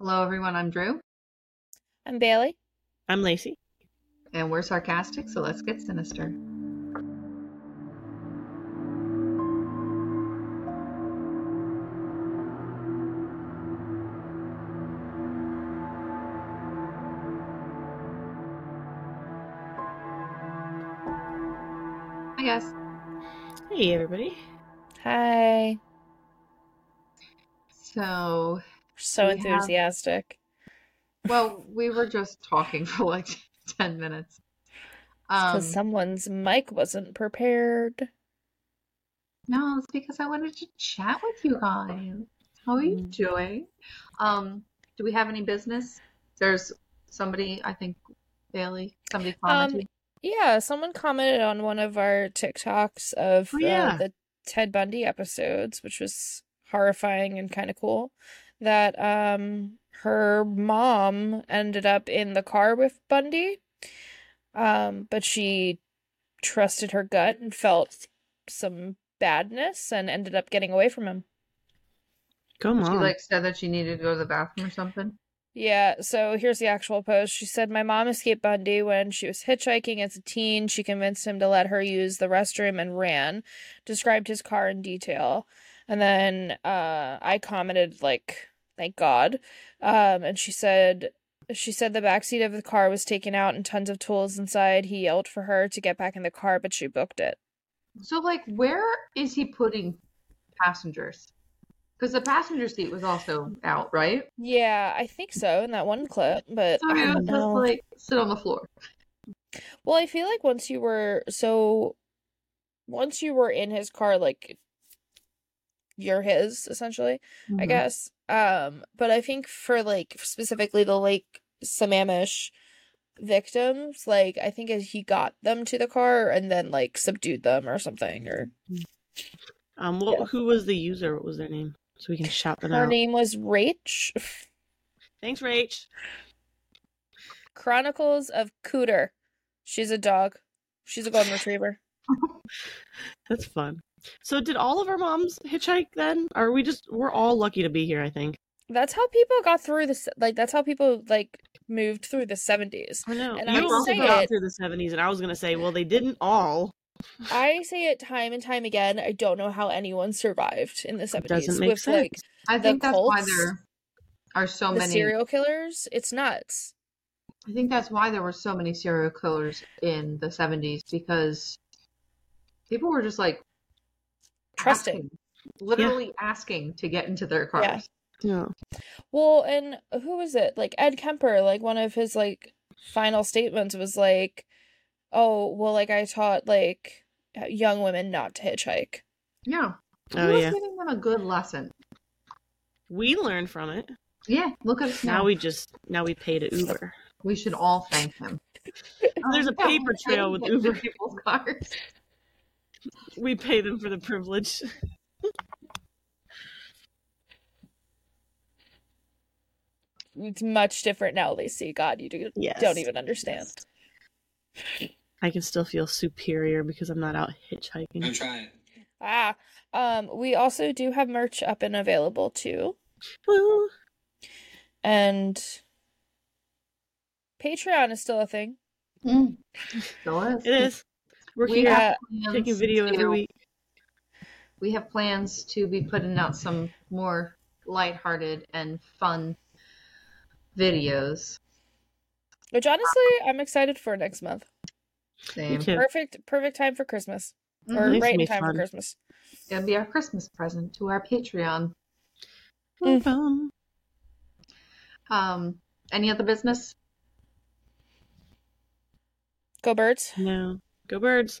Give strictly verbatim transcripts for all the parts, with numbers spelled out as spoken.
Hello, everyone. I'm Drew, I'm Bailey. I'm Lacey. and we're sarcastic, so let's get sinister. I guess. Hey, everybody. Hi. So, So we have- enthusiastic. well, we were just talking for like ten minutes. Because Um, someone's mic wasn't prepared. no, it's because I wanted to chat with you guys. How are you Mm. doing? Um, do we have any business? There's somebody, I think, Bailey, somebody commented. Um, yeah, someone commented on one of our TikToks of Oh, yeah. uh, the Ted Bundy episodes, which was horrifying and kind of cool, that um her mom ended up in the car with Bundy, um, but she trusted her gut and felt some badness and ended up getting away from him. Come She on. like said that she needed to go to the bathroom or something. Yeah, so here's the actual post. She said, "My mom escaped Bundy when she was hitchhiking as a teen. She convinced him to let her use the restroom and ran." Described his car in detail. And then uh, I commented, like, thank God. Um, and she said, she said the backseat of the car was taken out and tons of tools inside. He yelled for her to get back in the car, but she booked it. So, like, where is he putting passengers? Because the passenger seat was also out, right? Yeah, I think so in that one clip, but So I he don't was just know. like sit on the floor. Well, I feel like once you were so once you were in his car, like you're his essentially, I Mhm. guess. Um, but I think for like specifically the Lake Sammamish victims, like I think he got them to the car and then like subdued them or something. Or Um, what? Yeah. Who was the user? What was their name? So we can shout them her out. name was Rach. Thanks, Rach. Chronicles of Cooter. She's a dog. She's a golden retriever. That's fun. So did all of our moms hitchhike then? Or are we just, we're all lucky to be here, I think. That's how people got through this. Like that's how people like moved through the seventies. I know. And You I also say got it. through the seventies, and I was going to say, well, they didn't all. I say it time and time again. I don't know how anyone survived in the seventies doesn't make with sense. like I the think that's why cults, there are so the many. serial killers. It's nuts. I think that's why there were so many serial killers in the seventies because people were just like Trusting. asking, literally asking to get into their Yeah. cars. Yeah. Well, and who was it? Like Ed Kemper, like one of his like final statements was like, "Oh, well, like I taught like young women not to hitchhike." Yeah. He Oh, was yeah. giving them a good lesson. We learned from it. Yeah, look at us now. Now we just, now we pay to Uber. We should all thank him. There's a Oh, yeah, paper we trail pay with to get into Uber. people's cars. We pay them for the privilege. It's much different now, Lacey. God, you do, Yes. don't even understand. I can still feel superior because I'm not out hitchhiking. I'm trying. Ah, um, we also do have merch up and available too, Woo. and Patreon is still a thing. Mm. Still is. It is. We're We here have taking plans video every to- week. We have plans to be putting out some more lighthearted and fun videos. Which honestly, I'm excited for next month. Same. Me too. Perfect, perfect time for Christmas, or Mhm. It's right gonna in be time for fun. Christmas. It's gonna be our Christmas present to our Patreon. Mm. Um, Um, any other business? Go Birds! No. Go Birds.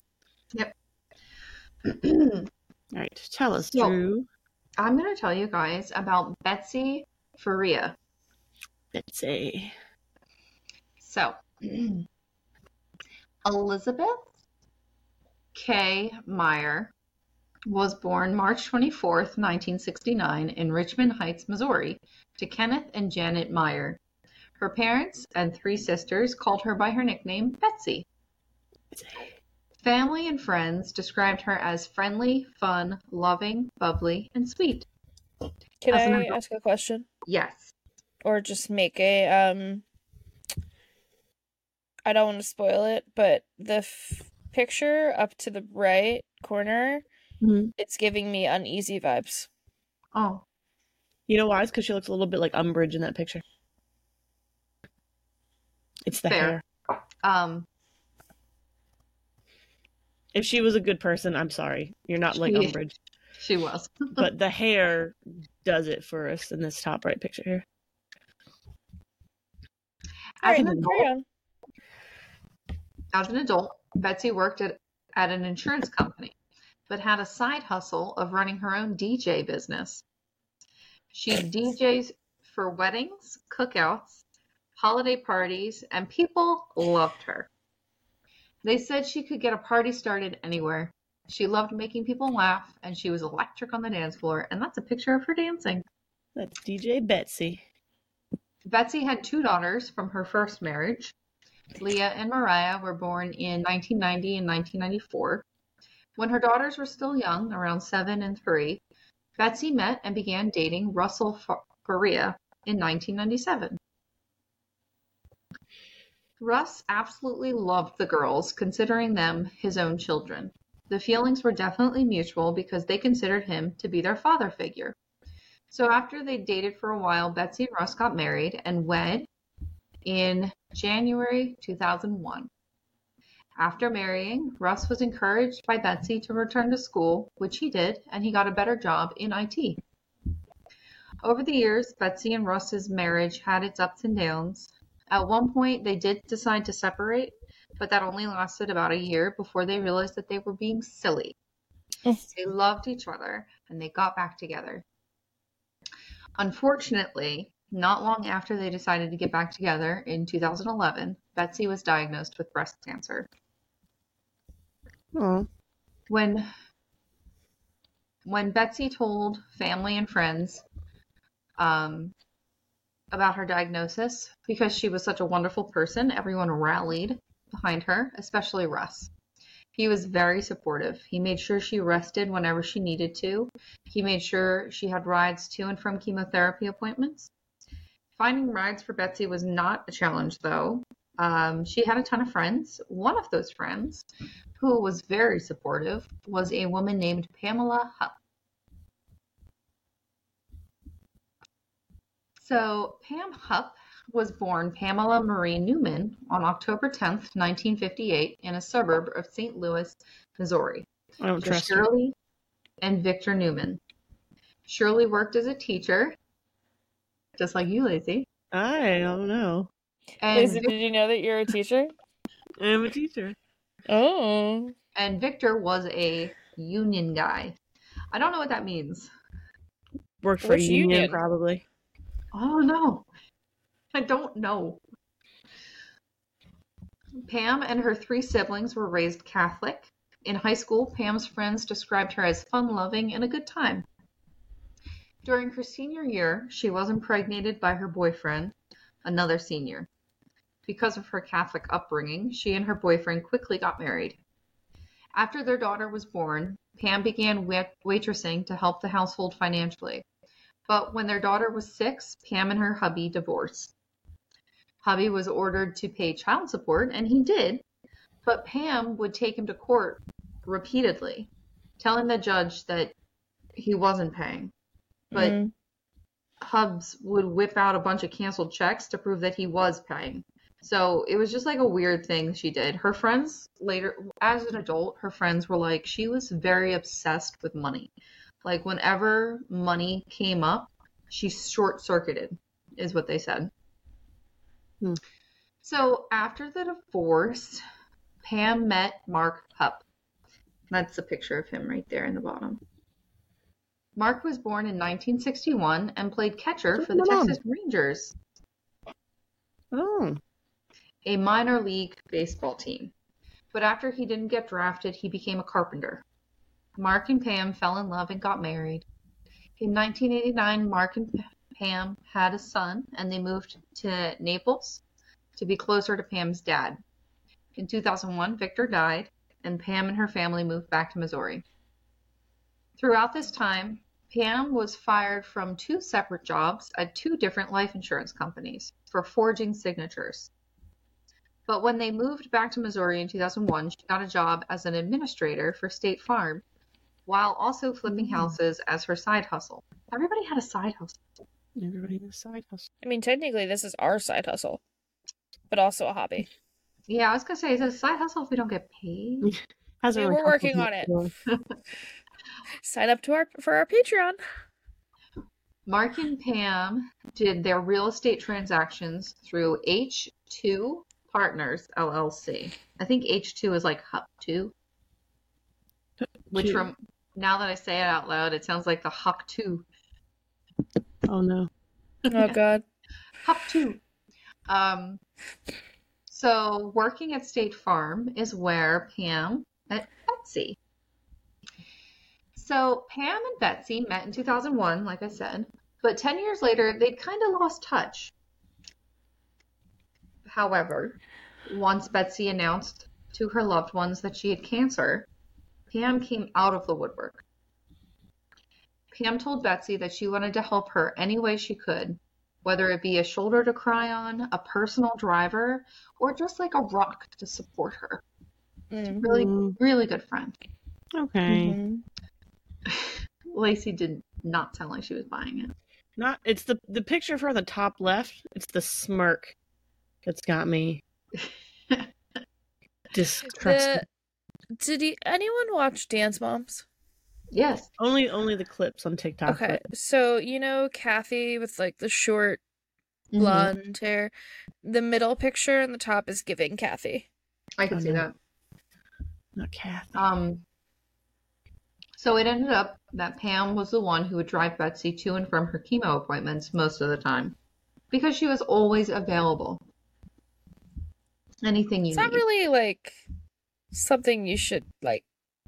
I'm All right. Tell us, So- Drew. gonna tell you guys about Betsy Faria. Betsy. So, Elizabeth K. Meyer was born March twenty-fourth, nineteen sixty-nine, in Richmond Heights, Missouri, to Kenneth and Janet Meyer. Her parents and three sisters called her by her nickname, Betsy. Family and friends described her as friendly, fun, loving, bubbly, and sweet. Can As an I adult- ask a question? Yes. or just make a um I don't want to spoil it, but the f- picture up to the right corner, Mhm. it's giving me uneasy vibes. Oh, You know why? It's because she looks a little bit like Umbridge in that picture. It's the fair. hair. Um, If she was a good person, I'm sorry. You're not like She- Umbridge. she was. But the hair does it for us in this top right picture here. All As right, an carry adult, on. as an adult, Betsy worked at, at an insurance company, but had a side hustle of running her own D J business. She D Js for weddings, cookouts, holiday parties, and people loved her. They said she could get a party started anywhere. She loved making people laugh, and she was electric on the dance floor, and that's a picture of her dancing. That's D J Betsy. Betsy had two daughters from her first marriage. Leah and Mariah were born in nineteen ninety and nineteen ninety-four. When her daughters were still young, around seven and three, Betsy met and began dating Russell Faria in nineteen ninety-seven. Russ absolutely loved the girls, considering them his own children. The feelings were definitely mutual because they considered him to be their father figure. So after they dated for a while, Betsy and Russ got married and wed in January two thousand one. After marrying, Russ was encouraged by Betsy to return to school, which he did, and he got a better job in I T. Over the years, Betsy and Russ's marriage had its ups and downs. At one point, they did decide to separate, but that only lasted about a year before they realized that they were being silly. They loved each other, and they got back together. Unfortunately, not long after they decided to get back together in two thousand eleven, Betsy was diagnosed with breast cancer. Oh. When when Betsy told family and friends um, about her diagnosis, because she was such a wonderful person, everyone rallied behind her, especially Russ. He was very supportive. He made sure she rested whenever she needed to. He made sure she had rides to and from chemotherapy appointments. Finding rides for Betsy was not a challenge, though. Um, she had a ton of friends. One of those friends, who was very supportive, was a woman named Pamela Hupp. So Pam Hupp was born Pamela Marie Newman on October tenth, nineteen fifty-eight, in a suburb of Saint Louis, Missouri, I don't to trust her. Shirley and Victor Newman. Shirley worked as a teacher, just like you, Lacey. I don't know. And, Lacey, Vic- did you know that you're a teacher? I'm a teacher. Oh. and Victor was a union guy. I don't know what that means. Worked for Which a union, union? probably. Oh, no. I don't know. Pam and her three siblings were raised Catholic. In high school, Pam's friends described her as fun-loving and a good time. During her senior year, she was impregnated by her boyfriend, another senior. Because of her Catholic upbringing, she and her boyfriend quickly got married. After their daughter was born, Pam began wait- waitressing to help the household financially. But when their daughter was six, Pam and her hubby divorced. Hubby was ordered to pay child support, and he did, but Pam would take him to court repeatedly, telling the judge that he wasn't paying. But Mm. Hubs would whip out a bunch of canceled checks to prove that he was paying. So it was just like a weird thing she did. Her friends later, as an adult, her friends were like, she was very obsessed with money. Like whenever money came up, she short-circuited, is what they said. Hmm. So after the divorce, Pam met Mark Hupp. That's a picture of him right there in the bottom. Mark was born in nineteen sixty-one and played catcher Look for at the my mom. Texas Rangers, Oh. a minor league baseball team. But after he didn't get drafted, he became a carpenter. Mark and Pam fell in love and got married. In nineteen eighty-nine, Mark and Pam had a son, and they moved to Naples to be closer to Pam's dad. In two thousand one, Victor died, and Pam and her family moved back to Missouri. Throughout this time, Pam was fired from two separate jobs at two different life insurance companies for forging signatures. But when they moved back to Missouri in two thousand one, she got a job as an administrator for State Farm, while also flipping Mm. houses as her side hustle. Everybody had a side hustle. Everybody in the side hustle. I mean, technically, this is our side hustle, but also a hobby. Yeah, I was gonna say, is it a side hustle if we don't get paid? Hasn't Yeah, really we're hustled working yet, on it. so- Sign up to our for our Patreon. Mark and Pam did their real estate transactions through H two Partners, L L C. I think H two is like Hup two, which Two. from now that I say it out loud, it sounds like the Huck two. Oh no. Oh God. Hup two. Um, so working at State Farm is where Pam met Betsy. So Pam and Betsy met in two thousand one, like I said, but ten years later, they'd kind of lost touch. However, once Betsy announced to her loved ones that she had cancer, Pam came out of the woodwork. Pam told Betsy that she wanted to help her any way she could, whether it be a shoulder to cry on, a personal driver, or just like a rock to support her. Mm. Really, Mm. really good friend. Okay. Mhm. Lacey did not sound like she was buying it. Not. It's the the picture for the top left. It's the smirk that's got me distrusted. The, did he, anyone watch Dance Moms? Yes. Only only the clips on TikTok. Okay, so you know Kathy with like the short Mhm. blonde hair. The middle picture and the top is giving Kathy. I can Oh, see no. that. Not Kathy. Um, so it ended up that Pam was the one who would drive Betsy to and from her chemo appointments most of the time because she was always available. Anything you It's need. not really like something you should like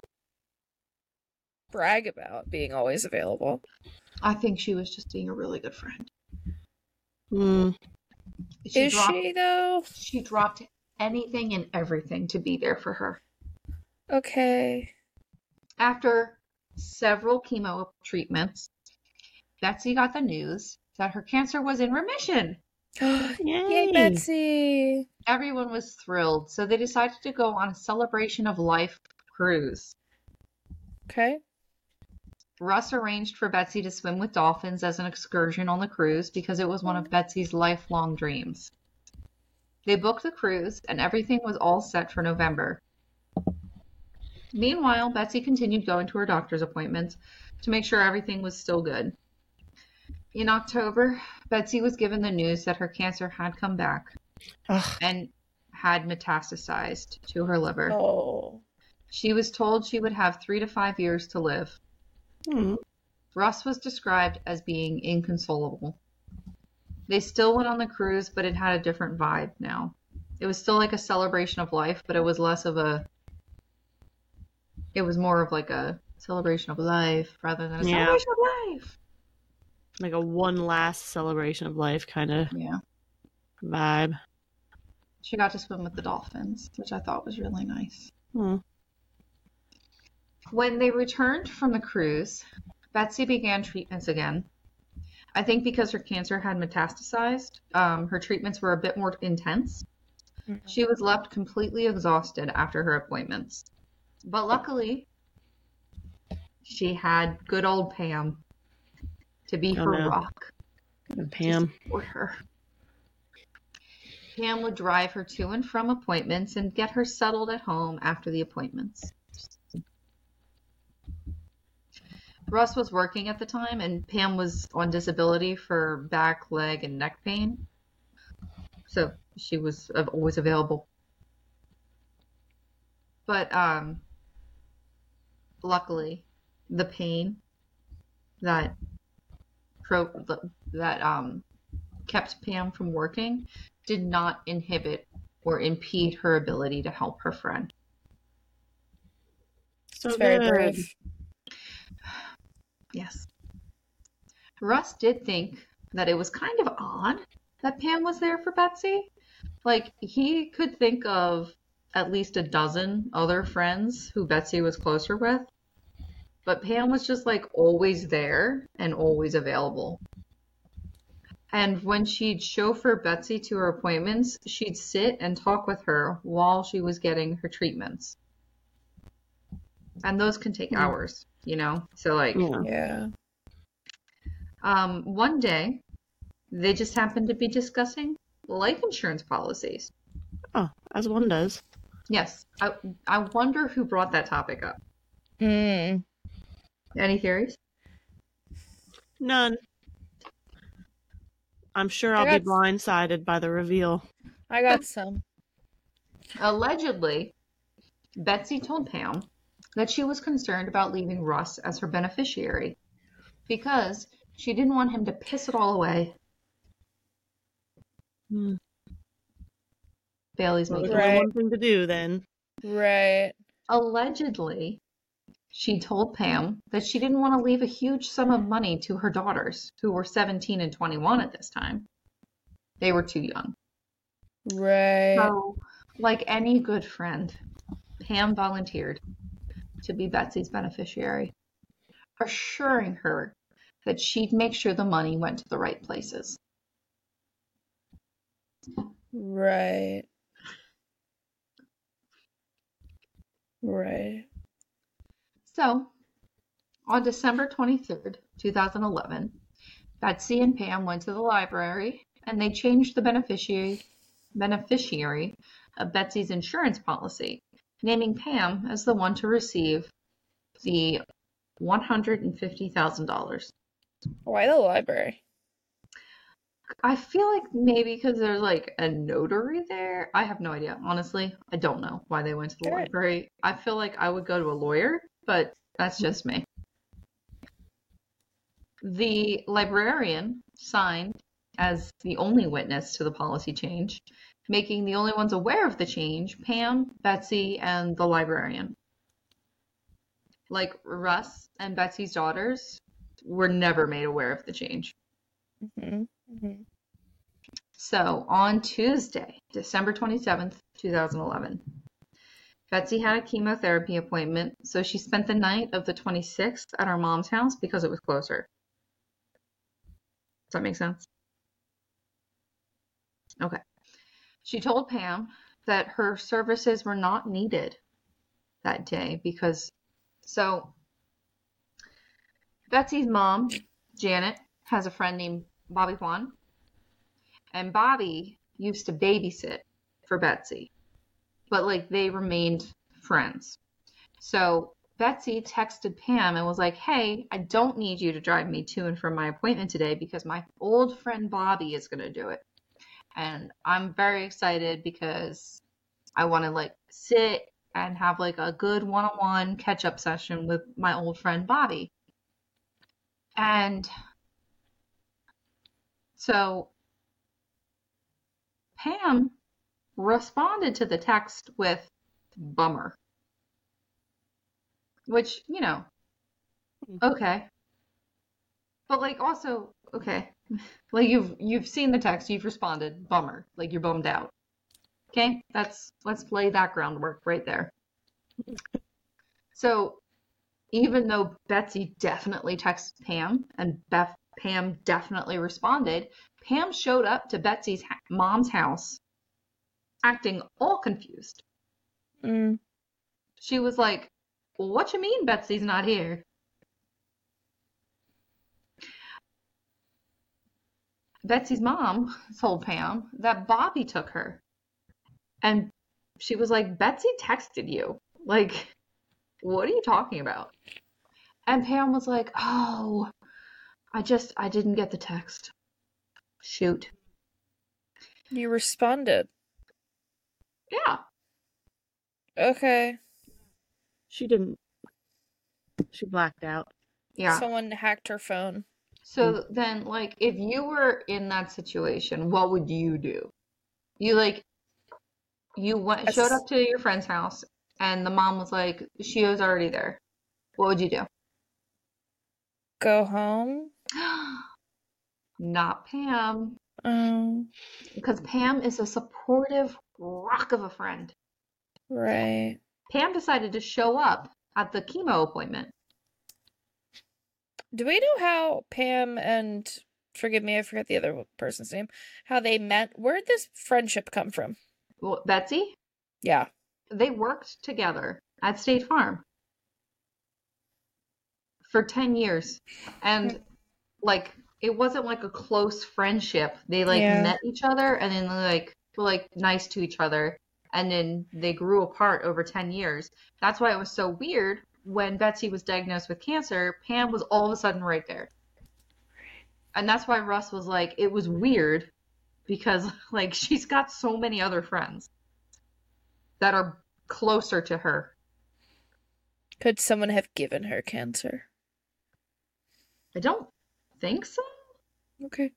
brag about being always available. I think she was just being a really good friend. Mm. She Is dropped, she though? She dropped anything and everything to be there for her. Okay. After several chemo treatments, Betsy got the news that her cancer was in remission. Yay, Yay. Betsy. Everyone was thrilled, so they decided to go on a celebration of life cruise. Okay. Russ arranged for Betsy to swim with dolphins as an excursion on the cruise because it was one of Betsy's lifelong dreams. They booked the cruise, and everything was all set for November. Meanwhile, Betsy continued going to her doctor's appointments to make sure everything was still good. In October, Betsy was given the news that her cancer had come back Ugh. and had metastasized to her liver. Oh. She was told she would have three to five years to live. Mm. Russ was described as being inconsolable. They still went on the cruise, but it had a different vibe now. It was still like a celebration of life, but it was less of a... It was more of like a celebration of life rather than a Yeah. celebration of life. Like a one last celebration of life kind of Yeah. vibe. She got to swim with the dolphins, which I thought was really nice. Mm. When they returned from the cruise, Betsy began treatments again. I think because her cancer had metastasized, um, her treatments were a bit more intense. Mhm. She was left completely exhausted after her appointments. But luckily, she had good old Pam to be Oh, her no. rock, And Pam. to support her. Pam would drive her to and from appointments and get her settled at home after the appointments. Russ was working at the time, and Pam was on disability for back, leg, and neck pain. So she was uh, always available. But um, luckily, the pain that pro- that um, kept Pam from working did not inhibit or impede her ability to help her friend. So It's very good. brave. Yes. Russ did think that it was kind of odd that Pam was there for Betsy. Like, he could think of at least a dozen other friends who Betsy was closer with. but Pam was just like always there and always available. And when she'd chauffeur Betsy to her appointments, she'd sit and talk with her while she was getting her treatments. And those can take Hmm. hours, you know? So, like, Yeah. Yeah. um, one day, they just happened to be discussing life insurance policies. Oh, as one does. Yes. I, I wonder who brought that topic up. Hmm. Any theories? None. I'm sure I I'll be got- blindsided by the reveal. I got some. Allegedly, Betsy told Pam that she was concerned about leaving Russ as her beneficiary because she didn't want him to piss it all away. Hmm. Bailey's Well, making there's only Right. one thing to do then. Right. Allegedly, she told Pam that she didn't want to leave a huge sum of money to her daughters, who were seventeen and twenty-one at this time. They were too young. Right. So, like any good friend, Pam volunteered to be Betsy's beneficiary, assuring her that she'd make sure the money went to the right places. Right. Right. So, on December twenty-third, two thousand eleven, Betsy and Pam went to the library and they changed the beneficiary beneficiary of Betsy's insurance policy, naming Pam as the one to receive the one hundred fifty thousand dollars. Why the library? I feel like maybe because there's like a notary there. I have no idea. Honestly, I don't know why they went to the Good. library. I feel like I would go to a lawyer, but that's just me. The librarian signed as the only witness to the policy change, making the only ones aware of the change Pam, Betsy, and the librarian. Like Russ and Betsy's daughters were never made aware of the change. Mm-hmm. Mm-hmm. So on Tuesday, December twenty-seventh, two thousand eleven, Betsy had a chemotherapy appointment, so she spent the night of the twenty-sixth at her mom's house because it was closer. Does that make sense? Okay. She told Pam that her services were not needed that day because, so Betsy's mom, Janet, has a friend named Bobby Juan, and Bobby used to babysit for Betsy, but like they remained friends. So Betsy texted Pam and was like, hey, I don't need you to drive me to and from my appointment today because my old friend Bobby is going to do it. And I'm very excited because I want to like sit and have like a good one-on-one catch-up session with my old friend Bobby. And so Pam responded to the text with bummer. Which, you know, okay. But like also, okay. Like you've you've seen the text, you've responded, bummer. Like you're bummed out. Okay? That's let's lay that groundwork right there. So even though Betsy definitely texted Pam and Beth Pam definitely responded, Pam showed up to Betsy's ha- mom's house acting all confused. Mm. She was like, well, what you mean Betsy's not here? Betsy's mom told Pam that Bobby took her. And she was like, Betsy texted you. Like, what are you talking about? And Pam was like, oh, I just, I didn't get the text. Shoot. You responded. Yeah. Okay. She didn't. She blacked out. Yeah. Someone hacked her phone. So then, like, if you were in that situation, what would you do? You, like, you went, showed up to your friend's house, and the mom was like, she was already there. What would you do? Go home? Not Pam. Um, Because Pam is a supportive rock of a friend. right. Pam decided to show up at the chemo appointment. Do we know how Pam and, forgive me, I forget the other person's name, how they met? Where did this friendship come from? Well, Betsy, Yeah. they worked together at State Farm for ten years. And like, it wasn't like a close friendship. They like Yeah. met each other and then like were like nice to each other. And then they grew apart over ten years. That's why it was so weird when Betsy was diagnosed with cancer. Pam was all of a sudden right there. And that's why Russ was like, it was weird because like she's got so many other friends that are closer to her. Could someone have given her cancer? I don't think so. Okay.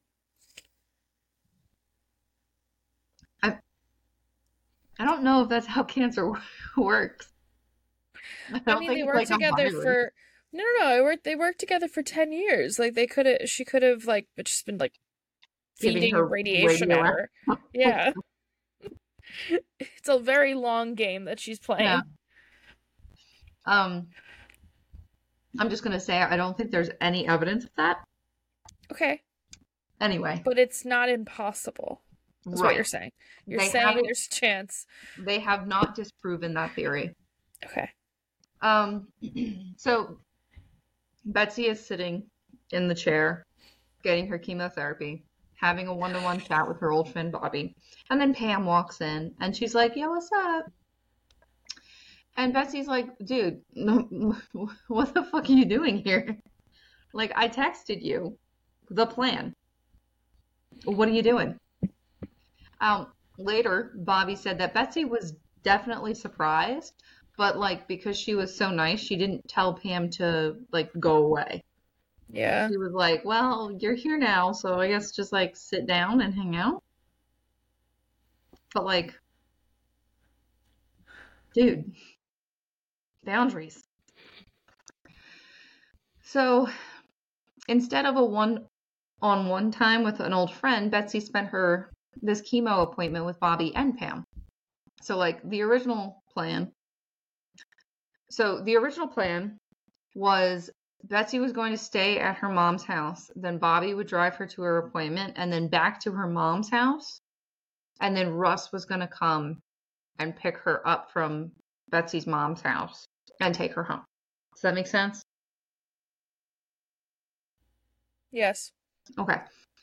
I I don't know if that's how cancer works. I I don't mean, think they it's worked like a together virus. for no, no, no. It worked. They worked together for ten years. Like they could have. She could have like just been like Giving feeding her radiation at radioactive. her. Yeah. It's a very long game that she's playing. Yeah. Um, I'm just gonna say I don't think there's any evidence of that. Okay, Anyway, but it's not impossible. That's what you're right. saying. You're They saying haven't there's a chance. they have not disproven that theory. Okay. Um, so Betsy is sitting in the chair, getting her chemotherapy, having a one-to-one chat with her old friend Bobby. And then Pam walks in and she's like, "Yo, what's up?" And Betsy's like, "Dude, what the fuck are you doing here? Like, I texted you the plan. What are you doing?" Um, later, Bobby said that Betsy was definitely surprised, but like because she was so nice, she didn't tell Pam to like go away. Yeah. She was like, "Well, you're here now, so I guess just like sit down and hang out." But like, dude, boundaries. So instead of a one-on-one time with an old friend, Betsy spent her this chemo appointment with Bobby and Pam. So like the original plan. So the original plan was Betsy was going to stay at her mom's house. Then Bobby would drive her to her appointment and then back to her mom's house. And then Russ was going to come and pick her up from Betsy's mom's house and take her home. Does that make sense? Yes. Okay.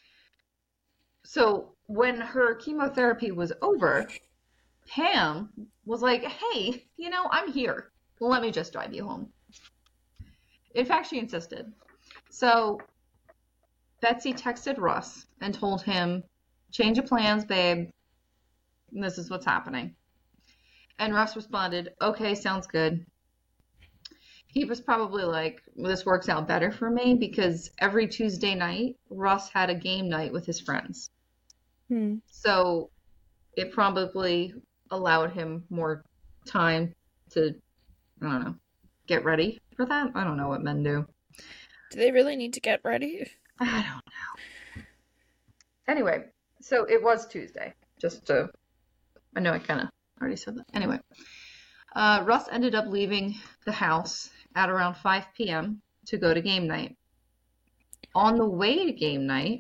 So when her chemotherapy was over, Pam was like, "Hey, you know, I'm here. Let me just drive you home." In fact, she insisted. So Betsy texted Russ and told him, "Change of plans, babe. This is what's happening." And Russ responded, "Okay, sounds good." He was probably like, well, "This works out better for me," because every Tuesday night, Russ had a game night with his friends. Hmm. So it probably allowed him more time to, I don't know, get ready for that. I don't know what men do. Do they really need to get ready? I don't know. Anyway, so it was Tuesday. Just to, I know I kind of already said that. Anyway, uh, Russ ended up leaving the house at around five p.m. to go to game night. On the way to game night,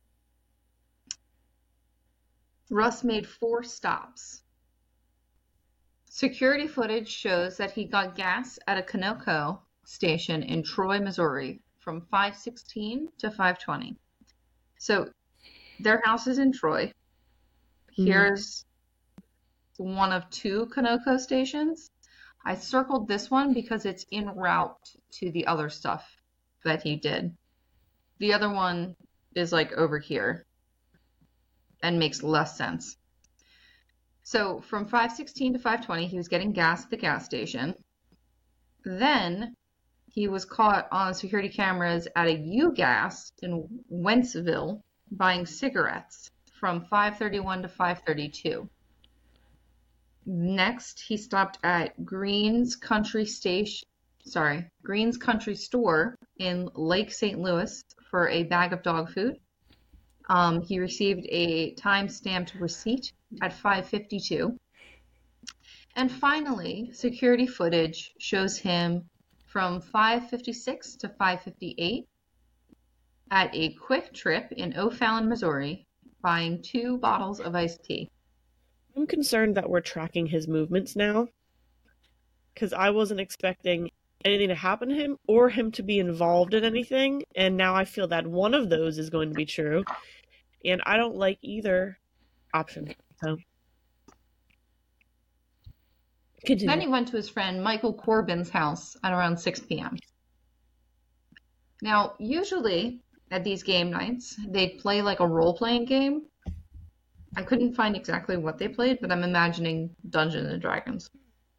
Russ made four stops. Security footage shows that he got gas at a Conoco station in Troy, Missouri from five sixteen to five twenty. So their house is in Troy. Here's one of two Conoco stations. I circled this one because it's en route to the other stuff that he did. The other one is like over here and makes less sense. So from five sixteen to five twenty, he was getting gas at the gas station. Then he was caught on security cameras at a U-Gas in Wentzville buying cigarettes from five thirty-one to five thirty-two. Next, he stopped at Green's Country Station, sorry, Green's Country Store in Lake Saint Louis for a bag of dog food. Um, he received a time-stamped receipt at five fifty-two. And finally, security footage shows him from five fifty-six to five fifty-eight at a Quick Trip in O'Fallon, Missouri, buying two bottles of iced tea. I'm concerned that we're tracking his movements now, because I wasn't expecting anything to happen to him or him to be involved in anything, and now I feel that one of those is going to be true, and I don't like either option. So, continue. Then he went to his friend Michael Corbin's house at around six p.m. Now, usually at these game nights, they'd play like a role-playing game. I couldn't find exactly what they played, but I'm imagining Dungeons and Dragons.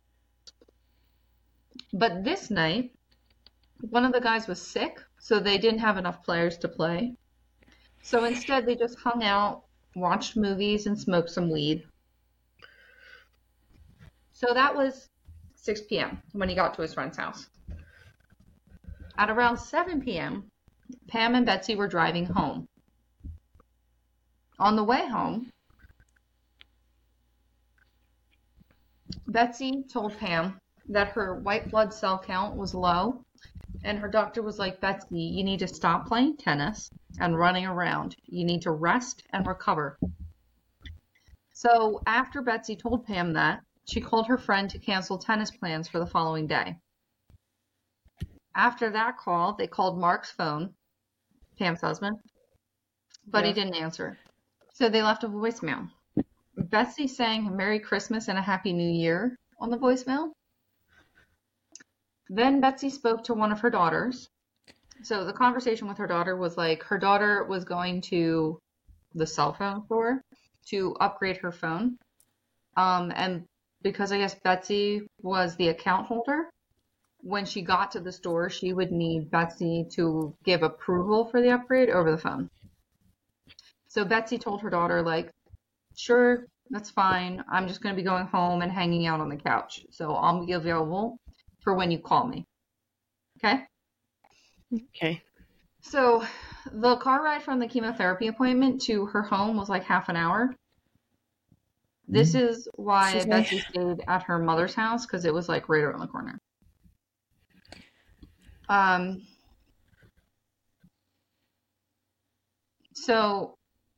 But this night, one of the guys was sick, so they didn't have enough players to play. So instead, they just hung out, watched movies, and smoked some weed. So that was six p.m. when he got to his friend's house. At around seven p.m., Pam and Betsy were driving home. On the way home, Betsy told Pam that her white blood cell count was low, and her doctor was like, Betsy, you need to stop playing tennis and running around. You need to rest and recover. So after Betsy told Pam that, she called her friend to cancel tennis plans for the following day. After that call, they called Mark's phone, Pam's husband, but yeah. He didn't answer. So they left a voicemail. Betsy sang Merry Christmas and a Happy New Year on the voicemail. Then Betsy spoke to one of her daughters. So the conversation with her daughter was like, her daughter was going to the cell phone store to upgrade her phone. Um, and because I guess Betsy was the account holder, when she got to the store, she would need Betsy to give approval for the upgrade over the phone. So Betsy told her daughter, like, sure, that's fine. I'm just going to be going home and hanging out on the couch. So I'll be available for when you call me. Okay? Okay. So the car ride from the chemotherapy appointment to her home was like half an hour. This is why Excuse me. Betsy stayed at her mother's house, because it was like right around the corner. Um. So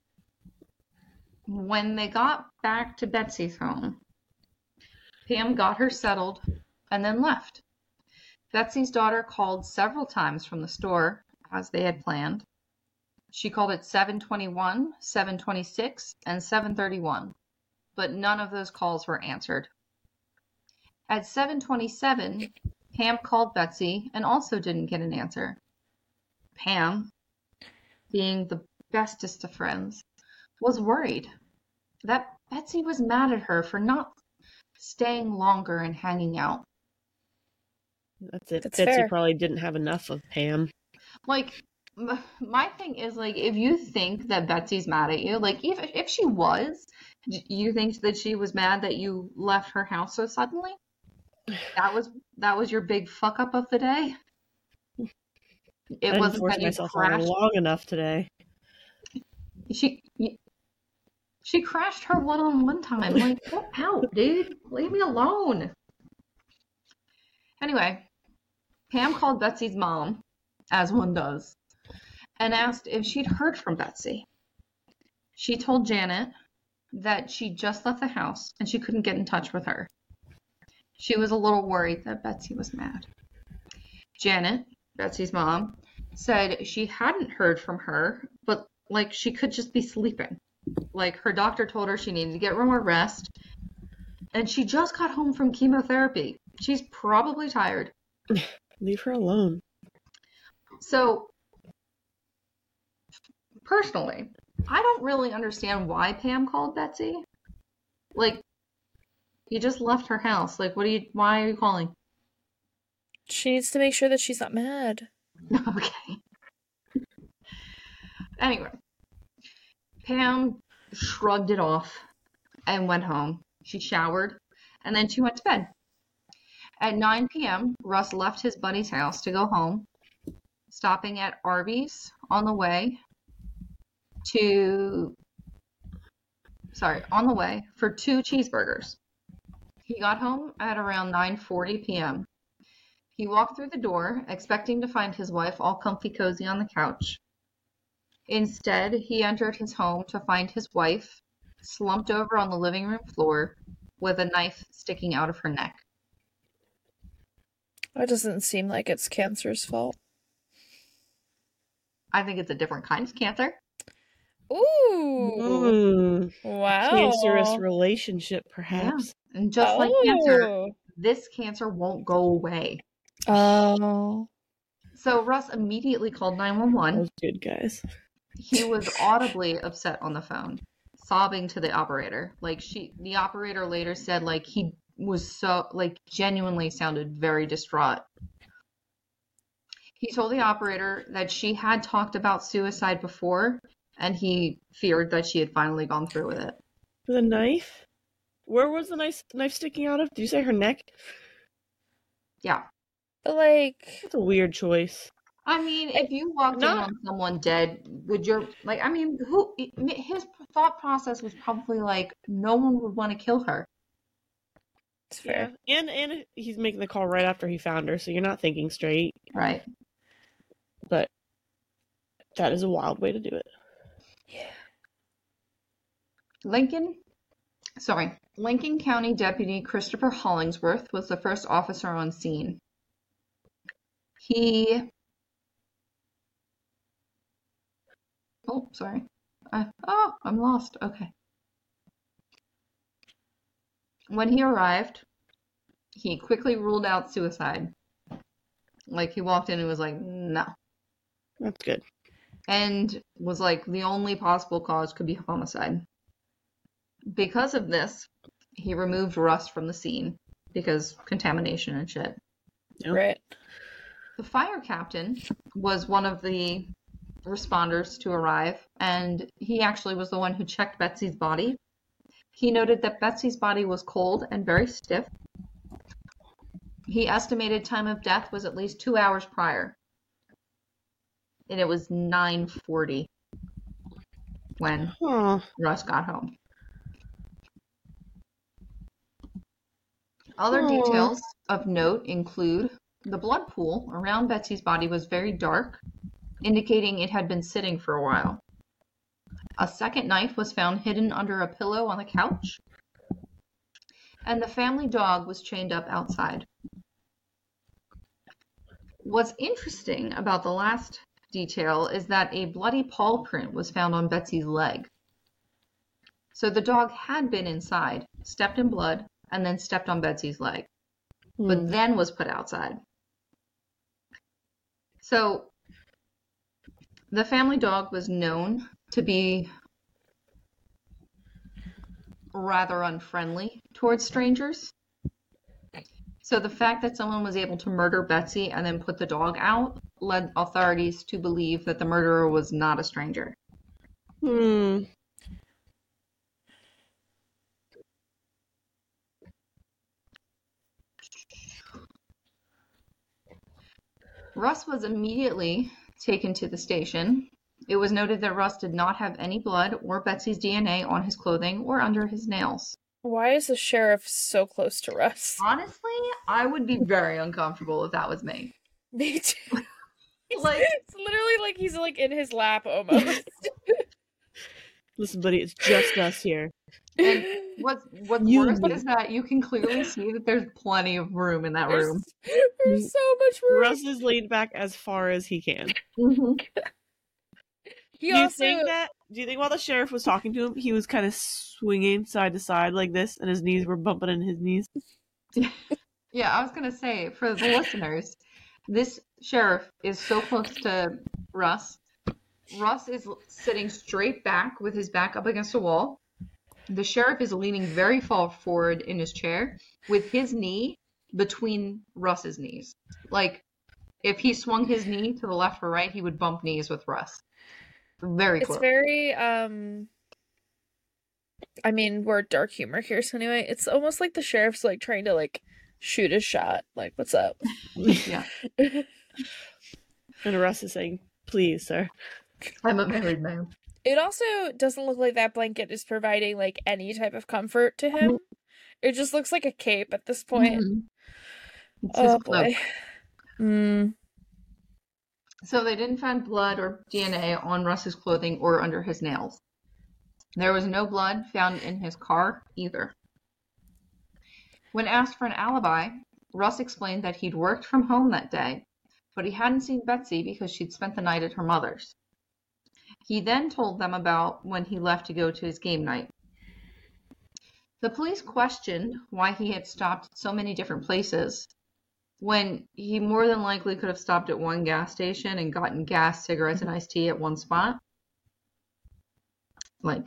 when they got back to Betsy's home, Pam got her settled and then left. Betsy's daughter called several times from the store, as they had planned. She called at seven twenty-one, seven twenty-six, and seven thirty-one, but none of those calls were answered. At seven twenty-seven, Pam called Betsy and also didn't get an answer. Pam, being the bestest of friends, was worried that Betsy was mad at her for not staying longer and hanging out. That's it. That's Betsy fair. probably didn't have enough of Pam. Like, my thing is, like, if you think that Betsy's mad at you, like, if, if she was, you think that she was mad that you left her house so suddenly? That was that was your big fuck up of the day? It I didn't wasn't force that you myself on her crashed. long enough today. She she crashed her one on one time. Like, get out, dude. Leave me alone. Anyway, Pam called Betsy's mom, as one does, and asked if she'd heard from Betsy. She told Janet that she just left the house and she couldn't get in touch with her. She was a little worried that Betsy was mad. Janet, Betsy's mom, said she hadn't heard from her, but like she could just be sleeping. Like her doctor told her she needed to get more rest, and she just got home from chemotherapy. She's probably tired. Leave her alone. So, personally, I don't really understand why Pam called Betsy. Like, you just left her house. Like, what are you, why are you calling? She needs to make sure that she's not mad. Okay. Anyway, Pam shrugged it off and went home. She showered, and then she went to bed. At nine p.m., Russ left his buddy's house to go home, stopping at Arby's on the way to, sorry, on the way for two cheeseburgers. He got home at around nine forty p.m. He walked through the door, expecting to find his wife all comfy cozy on the couch. Instead, he entered his home to find his wife slumped over on the living room floor with a knife sticking out of her neck. That doesn't seem like it's cancer's fault. I think it's a different kind of cancer. Ooh. Mm, Wow. cancerous relationship, perhaps. Yeah. And just oh. like cancer, this cancer won't go away. Oh. So Russ immediately called nine one That one. was good, guys. He was audibly upset on the phone, sobbing to the operator. Like she, the operator later said, like he was so, like genuinely sounded very distraught. He told the operator that she had talked about suicide before, and he feared that she had finally gone through with it. With a knife? Where was the knife, knife sticking out of? Did you say her neck? Yeah. Like, That's a weird choice. I mean, if you walked Not- in on someone dead, would your, like, I mean, who, his thought process was probably like, no one would want to kill her. it's fair. Yeah. And and he's making the call right after he found her, so you're not thinking straight. Right. But that is a wild way to do it. Yeah. Lincoln, sorry, Lincoln County Deputy Christopher Hollingsworth was the first officer on scene. He, oh, sorry. I, oh, I'm lost. Okay. When he arrived, he quickly ruled out suicide. Like, he walked in and was like, no. That's good. And was like, the only possible cause could be homicide. Because of this, he removed Russ from the scene because contamination and shit. Yep. Right. The fire captain was one of the responders to arrive, and he actually was the one who checked Betsy's body. He noted that Betsy's body was cold and very stiff. He estimated time of death was at least two hours prior. And it was nine forty when Huh. Russ got home. Other Aw. details of note include the blood pool around Betsy's body was very dark, indicating it had been sitting for a while. A second knife was found hidden under a pillow on the couch, and the family dog was chained up outside. What's interesting about the last detail is that a bloody paw print was found on Betsy's leg. So the dog had been inside, stepped in blood, and then stepped on Betsy's leg, Hmm. but then was put outside. So the family dog was known to be rather unfriendly towards strangers. So the fact that someone was able to murder Betsy and then put the dog out led authorities to believe that the murderer was not a stranger. Hmm. Russ was immediately taken to the station. It was noted that Russ did not have any blood or Betsy's D N A on his clothing or under his nails. Why is the sheriff so close to Russ? Honestly, I would be very uncomfortable if that was me. Me too. Like, It's literally like he's like in his lap almost. Listen, buddy, it's just us here. and what's what's You- worse is that you can clearly see that there's plenty of room in that There's, room. there's so much room. Russ is laid back as far as he can. Mm-hmm. He Do you also think that? Do you think while the sheriff was talking to him, he was kind of swinging side to side like this, and his knees were bumping in his knees? Yeah, I was gonna say for the listeners, this sheriff is so close to Russ. Russ is sitting straight back with his back up against a wall. The sheriff is leaning very far forward in his chair with his knee between Russ's knees. Like, if he swung his knee to the left or right, he would bump knees with Russ. Very it's close. very um I mean, we're dark humor here, so anyway, it's almost like the sheriff's like trying to like shoot his shot. Like, what's up? Yeah. And Russ is saying, "Please, sir." I'm a married man. It also doesn't look like that blanket is providing like any type of comfort to him. It just looks like a cape at this point. Mhm. It's his Oh cloak. boy. Mm. So they didn't find blood or D N A on Russ's clothing or under his nails. There was no blood found in his car either. When asked for an alibi, Russ explained that he'd worked from home that day, but he hadn't seen Betsy because she'd spent the night at her mother's. He then told them about when he left to go to his game night. The police questioned why he had stopped at so many different places when he more than likely could have stopped at one gas station and gotten gas, cigarettes, and iced tea at one spot. Like,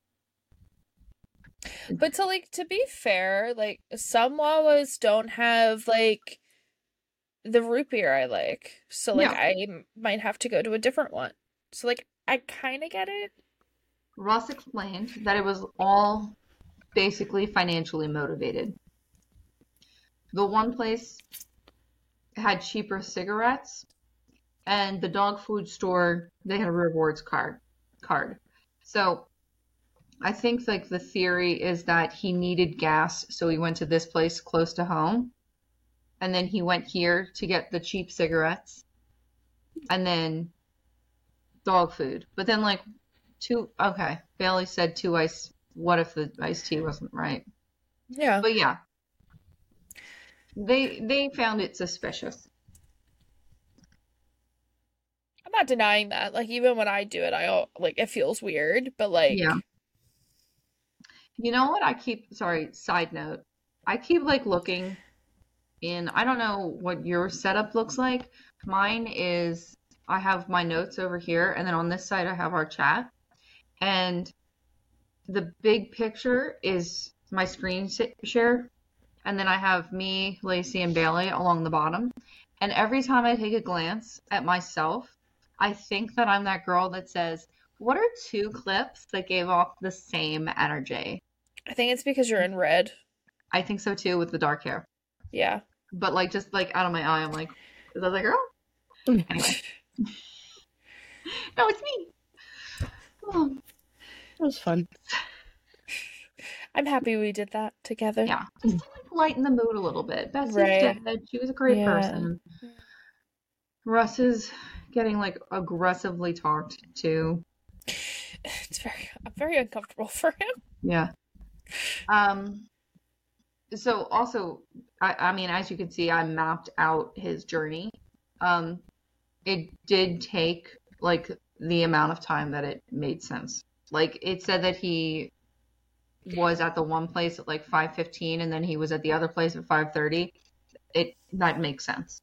But to like to be fair, like some Wawas don't have like the root beer I like. So like Yeah. I m- might have to go to a different one. So like I kind of get it. Russ explained that it was all basically financially motivated. The one place had cheaper cigarettes, and the dog food store, they had a rewards card. card. So I think like the theory is that he needed gas, so he went to this place close to home, and then he went here to get the cheap cigarettes, and then dog food. But then like two, okay, Bailey said two ice. What if the iced tea wasn't right? Yeah. But yeah, they they found it suspicious. I'm not denying that. Like even when I do it, I al- like it feels weird, but like Yeah. You know what? I keep, sorry, side note. I keep like looking in, I don't know what your setup looks like. Mine is, I have my notes over here, and then on this side I have our chat. And the big picture is my screen si- share. And then I have me, Lacey, and Bailey along the bottom. And every time I take a glance at myself, I think that I'm that girl that says, what are two clips that gave off the same energy? I think it's because you're in red. I think so too with the dark hair. Yeah. But like just like out of my eye, I'm like, is that the girl? Anyway. No, it's me. Oh, That was fun. I'm happy we did that together. yeah. Just to like lighten the mood a little bit. Betsy's Right. dead. She was a great Yeah. person. Russ is getting like aggressively talked to. It's very I'm very uncomfortable for him. Yeah. Um, so also, I, I mean, as you can see, I mapped out his journey. Um, it did take like the amount of time that it made sense. Like it said that he was at the one place at like five fifteen and then he was at the other place at five thirty. It that makes sense.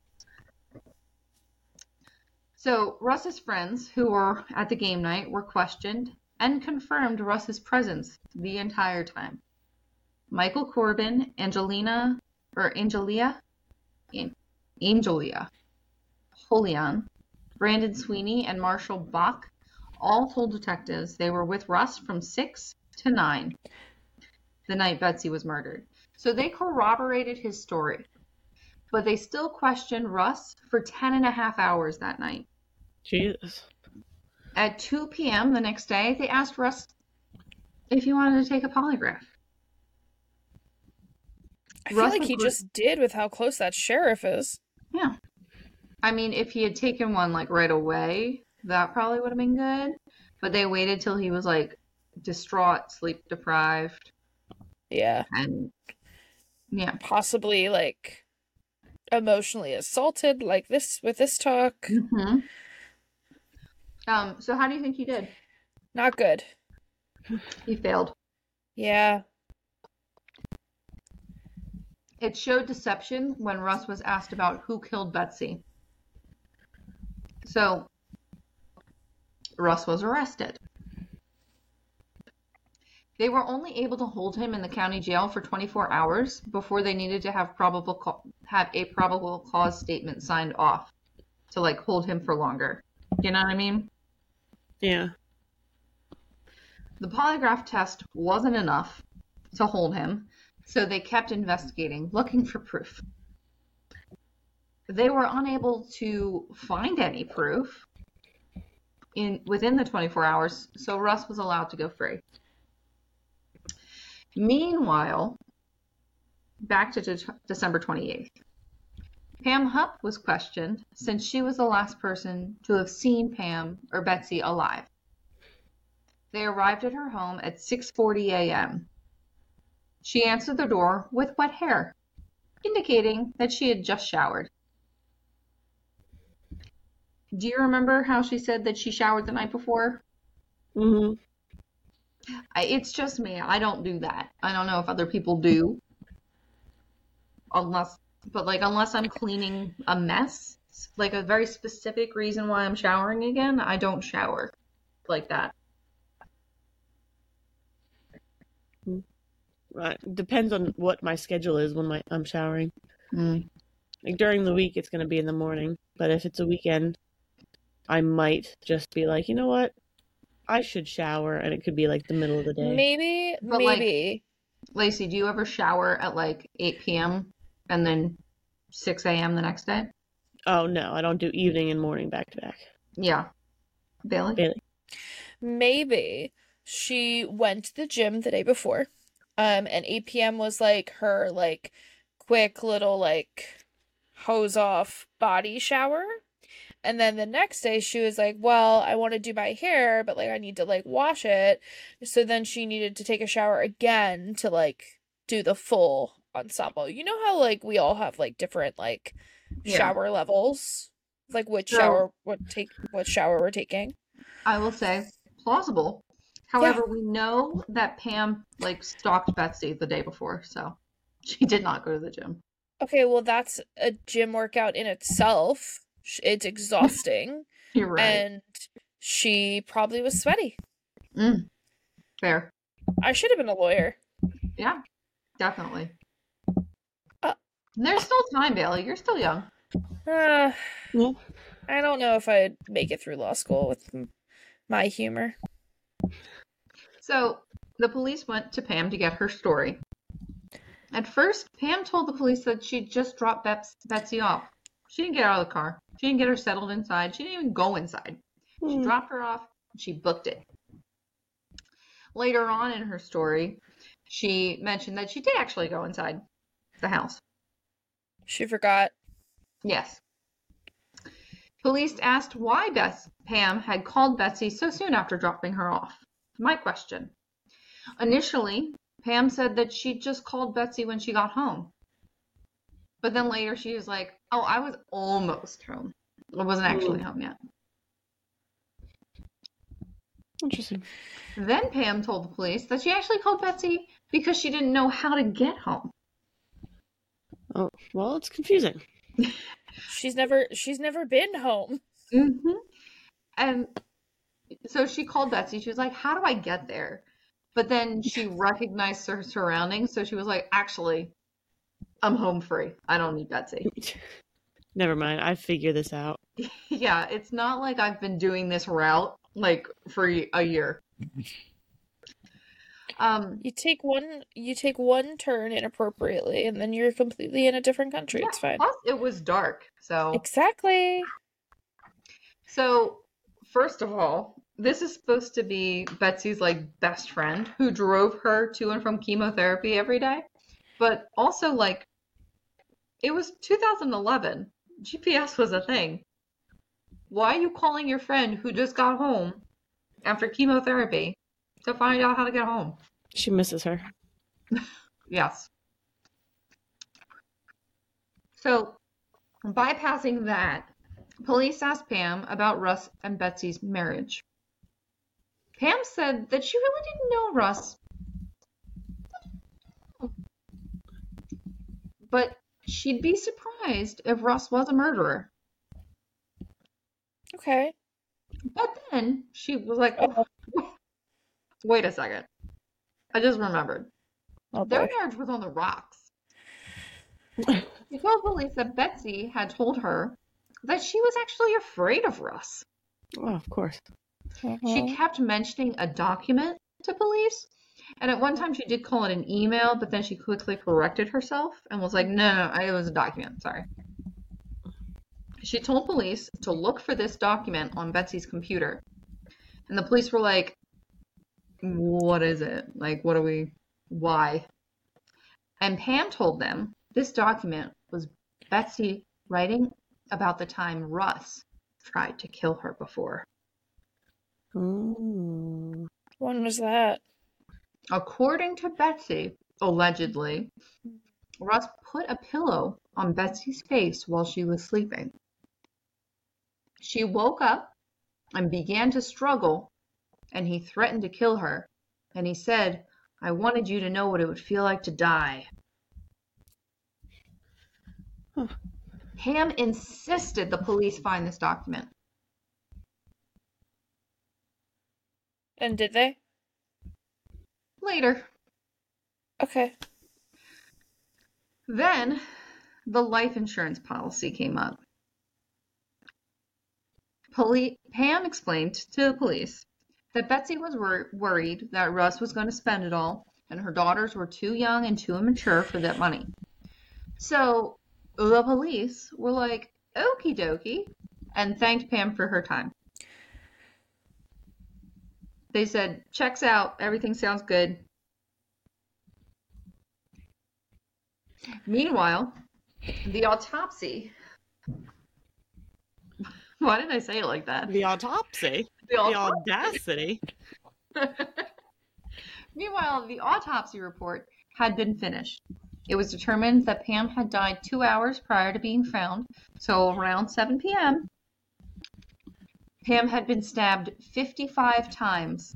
So Russ's friends who were at the game night were questioned and confirmed Russ's presence the entire time. Michael Corbin, Angelina, or Angelia, An- Angelia, Julian, Brandon Sweeney, and Marshall Bach all told detectives they were with Russ from six to nine the night Betsy was murdered. So they corroborated his story, but they still questioned Russ for ten and a half hours that night. Jesus. At two p.m. the next day, they asked Russ if he wanted to take a polygraph. I feel Russ like he agreed- just did with how close that sheriff is. Yeah. I mean, if he had taken one like right away, that probably would have been good. But they waited till he was like distraught, sleep deprived, Yeah. and yeah. Possibly like emotionally assaulted like this with this talk. Mm-hmm. Um. So how do you think he did? Not good. He failed. Yeah. It showed deception when Russ was asked about who killed Betsy. So Russ was arrested. They were only able to hold him in the county jail for twenty-four hours before they needed to have probable ca- have a probable cause statement signed off to like hold him for longer. You know what I mean? Yeah. The polygraph test wasn't enough to hold him, so they kept investigating, looking for proof. They were unable to find any proof in within the twenty-four hours, so Russ was allowed to go free. Meanwhile, back to de- December twenty-eighth, Pam Hupp was questioned since she was the last person to have seen Pam or Betsy alive. They arrived at her home at six forty a.m. She answered the door with wet hair, indicating that she had just showered. Do you remember how she said that she showered the night before? Mm-hmm. I, it's just me. I don't do that. I don't know if other people do. Unless, but like, unless I'm cleaning a mess, like a very specific reason why I'm showering again, I don't shower like that. Right. Depends on what my schedule is when my I'm showering. Mm. Like during the week, it's going to be in the morning. But if it's a weekend, I might just be like, you know what? I should shower, and it could be like the middle of the day. Maybe, But, like- maybe. Lacey, do you ever shower at like eight p.m. and then six a.m. the next day? Oh no, I don't do evening and morning back to back. Yeah. Bailey? Bailey. Maybe she went to the gym the day before. Um, and eight p.m. was like her like quick little like hose off body shower. And then the next day she was like, well, I want to do my hair, but like I need to like wash it. So then she needed to take a shower again to like do the full ensemble. You know how like we all have like different like Yeah. shower levels? Like which So- shower what take what shower we're taking. I will say plausible. However, we know that Pam like stalked Betsy the day before, so she did not go to the gym. Okay, well that's a gym workout in itself. Sh- It's exhausting. You're right. And she probably was sweaty. Mm. Fair. I should have been a lawyer. Yeah, definitely. Uh, There's still time, Bailey. You're still young. Uh, Yeah. I don't know if I'd make it through law school with m- my humor. So the police went to Pam to get her story. At first, Pam told the police that she just dropped Bets- Betsy off. She didn't get out of the car. She didn't get her settled inside. She didn't even go inside. She Hmm. dropped her off and she booked it. Later on in her story, she mentioned that she did actually go inside the house. She forgot. Yes. Police asked why Beth Pam had called Betsy so soon after dropping her off. My question. Initially, Pam said that she just called Betsy when she got home. But then later she was like, oh, I was almost home. I wasn't actually home yet. Interesting. Then Pam told the police that she actually called Betsy because she didn't know how to get home. Oh, well, it's confusing. She's never she's never been home. Mm-hmm. And so she called Betsy. She was like, how do I get there? But then she recognized her surroundings. So she was like, actually, I'm home free. I don't need Betsy. Never mind. I figure this out. Yeah, it's not like I've been doing this route like for a year. Um, You take one you take one turn inappropriately and then you're completely in a different country. yeah, It's fine. plus it was dark. So Exactly. So, first of all, this is supposed to be Betsy's like best friend who drove her to and from chemotherapy every day. But also like it was two thousand eleven. G P S was a thing. Why are you calling your friend who just got home after chemotherapy to find out how to get home? She misses her. Yes. So, bypassing that, police asked Pam about Russ and Betsy's marriage. Pam said that she really didn't know Russ, but she'd be surprised if Russ was a murderer. Okay. But then she was like, oh, wait a second. I just remembered. Oh Their boy. marriage was on the rocks. She told police that Betsy had told her that she was actually afraid of Russ. Oh, of course. She Mhm. kept mentioning a document to police, and at one time she did call it an email, but then she quickly corrected herself and was like, no, no, no, it was a document, sorry. She told police to look for this document on Betsy's computer. And the police were like, what is it? Like, what are we, why? And Pam told them this document was Betsy writing about the time Russ tried to kill her before. Mm. When was that? According to Betsy, allegedly, Russ put a pillow on Betsy's face while she was sleeping. She woke up and began to struggle, and he threatened to kill her. And he said, "I wanted you to know what it would feel like to die." Huh. Pam insisted the police find this document. And did they? Later. Okay. Then the life insurance policy came up. Poli- Pam explained to the police that Betsy was wor- worried that Russ was going to spend it all, and her daughters were too young and too immature for that money. So the police were like, okie dokie, and thanked Pam for her time. They said, checks out, everything sounds good. Meanwhile, the autopsy. Why did I say it like that? The autopsy? The, The autopsy. audacity? Meanwhile, the autopsy report had been finished. It was determined that Pam had died two hours prior to being found, so around seven p.m. Pam had been stabbed fifty-five times.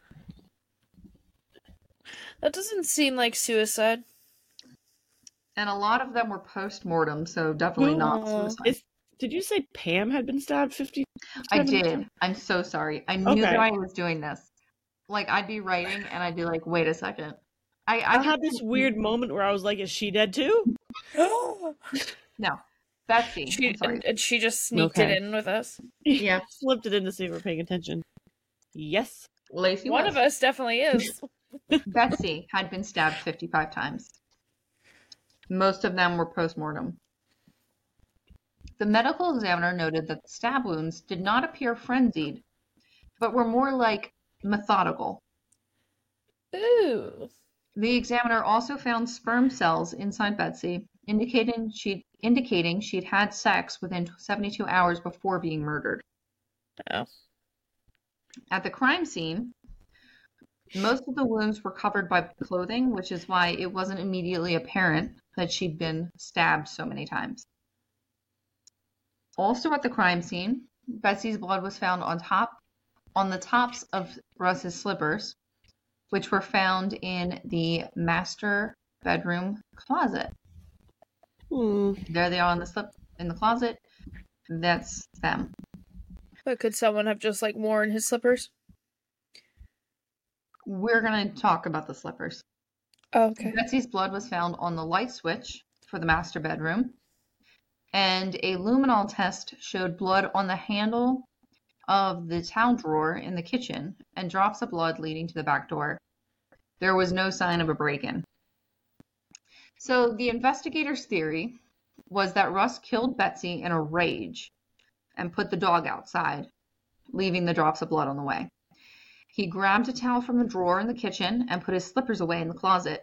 That doesn't seem like suicide. And a lot of them were post-mortem, so definitely not Oh. suicide. Is, did you say Pam had been stabbed fifty? I did. I'm so sorry. I knew Okay. that I was doing this. Like, I'd be writing, and I'd be like, wait a second. I, I, I had this weird moment where I was like, is she dead too? No. Betsy. she, I'm sorry. and, and she just sneaked Okay. it in with us. Yeah. Slipped it in to see if we're paying attention. Yes. Lacey One was. of us definitely is. Betsy had been stabbed fifty-five times. Most of them were post-mortem. The medical examiner noted that the stab wounds did not appear frenzied, but were more like methodical. Ooh. The examiner also found sperm cells inside Betsy, indicating she'd, indicating she'd had sex within seventy-two hours before being murdered. Oh. At the crime scene, most of the wounds were covered by clothing, which is why it wasn't immediately apparent that she'd been stabbed so many times. Also at the crime scene, Betsy's blood was found on top, on the tops of Russ's slippers, which were found in the master bedroom closet. Hmm. There they are in the slip in the closet. That's them. But could someone have just like worn his slippers? We're gonna talk about the slippers. Oh, okay. Betsy's blood was found on the light switch for the master bedroom, and a luminol test showed blood on the handle of the towel drawer in the kitchen and drops of blood leading to the back door. There was no sign of a break-in. So the investigators' theory was that Russ killed Betsy in a rage and put the dog outside, leaving the drops of blood on the way. He grabbed a towel from the drawer in the kitchen and put his slippers away in the closet.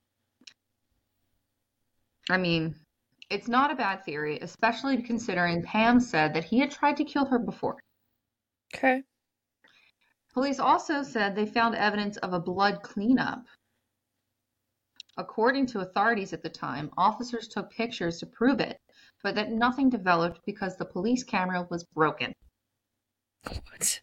I mean, it's not a bad theory, especially considering Pam said that he had tried to kill her before. Okay. Police also said they found evidence of a blood cleanup. According to authorities at the time, officers took pictures to prove it, but that nothing developed because the police camera was broken. What?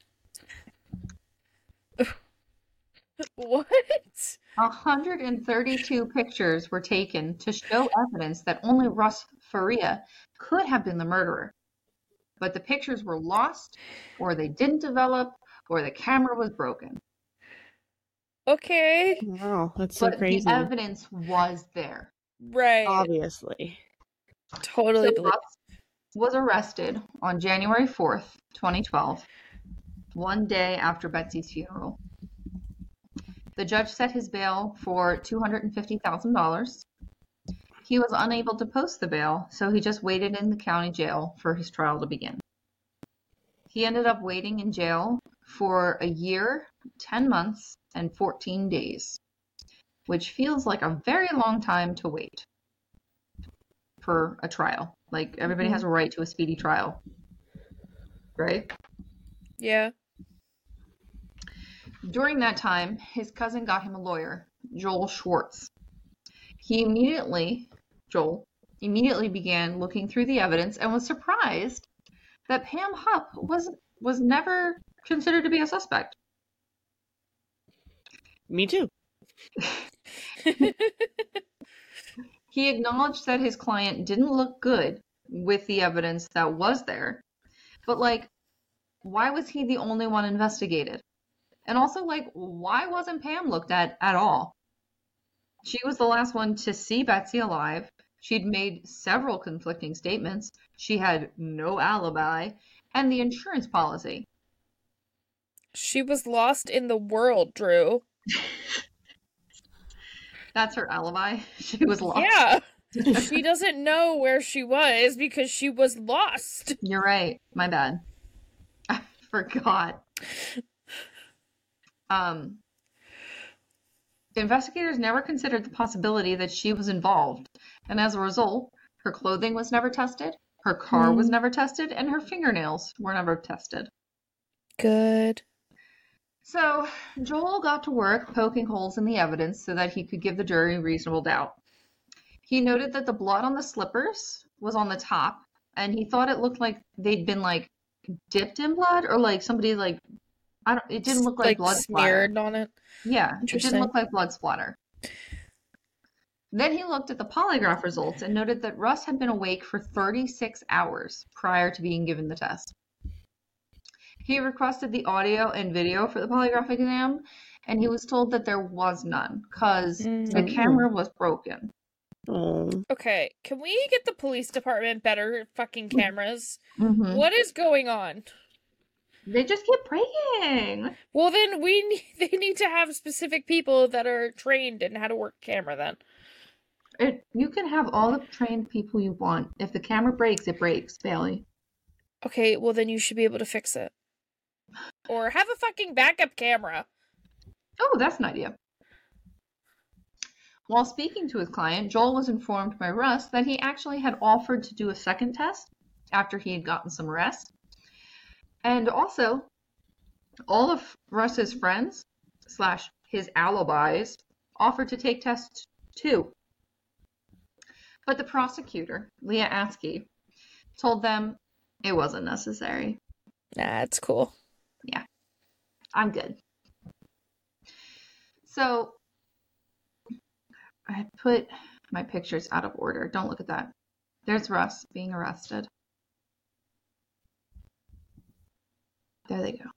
What? one hundred thirty-two pictures were taken to show evidence that only Russ Faria could have been the murderer. But the pictures were lost, or they didn't develop, or the camera was broken. Okay. Wow, that's so But crazy. the evidence was there. Right. Obviously. Totally So believe. Russ was arrested on January fourth, twenty twelve, one day after Betsy's funeral. The judge set his bail for two hundred fifty thousand dollars. He was unable to post the bail, so he just waited in the county jail for his trial to begin. He ended up waiting in jail for a year, ten months, and fourteen days, which feels like a very long time to wait. for a trial. Like, everybody Mhm. has a right to a speedy trial. Right? Yeah. During that time, his cousin got him a lawyer, Joel Schwartz. He immediately, Joel, immediately began looking through the evidence and was surprised that Pam Hupp was was never considered to be a suspect. Me too. He acknowledged that his client didn't look good with the evidence that was there, but, like, why was he the only one investigated? And also, like, why wasn't Pam looked at at all? She was the last one to see Betsy alive. She'd made several conflicting statements. She had no alibi, and the insurance policy. She was lost in the world, Drew. That's her alibi. She was lost. Yeah. She doesn't know where she was because she was lost. You're right. My bad. I forgot. Um, investigators never considered the possibility that she was involved, and as a result, her clothing was never tested, her car was Mm. never tested, and her fingernails were never tested. Good. So, Joel got to work poking holes in the evidence so that he could give the jury reasonable doubt. He noted that the blood on the slippers was on the top, and he thought it looked like they'd been, like, dipped in blood, or, like, somebody, like, I don't, it didn't look like, Like blood splatter. smeared on it. Yeah, it Interesting. didn't look like blood splatter. Then he looked at the polygraph results and noted that Russ had been awake for thirty-six hours prior to being given the test. He requested the audio and video for the polygraph exam, and he was told that there was none because the Mm. camera was broken. Oh. Okay, can we get the police department better fucking cameras? Mhm. What is going on? They just keep breaking. Well, then we need, they need to have specific people that are trained in how to work camera then. It, you can have all the trained people you want. If the camera breaks, it breaks, Bailey. Okay, well then you should be able to fix it. Or have a fucking backup camera. Oh, that's an idea. While speaking to his client, Joel was informed by Russ that he actually had offered to do a second test after he had gotten some rest. And also, all of Russ's friends slash his alibis offered to take tests too. But the prosecutor, Leah Askey, told them it wasn't necessary. Nah, it's cool. I'm good. So, I put my pictures out of order. Don't look at that. There's Russ being arrested. There they go.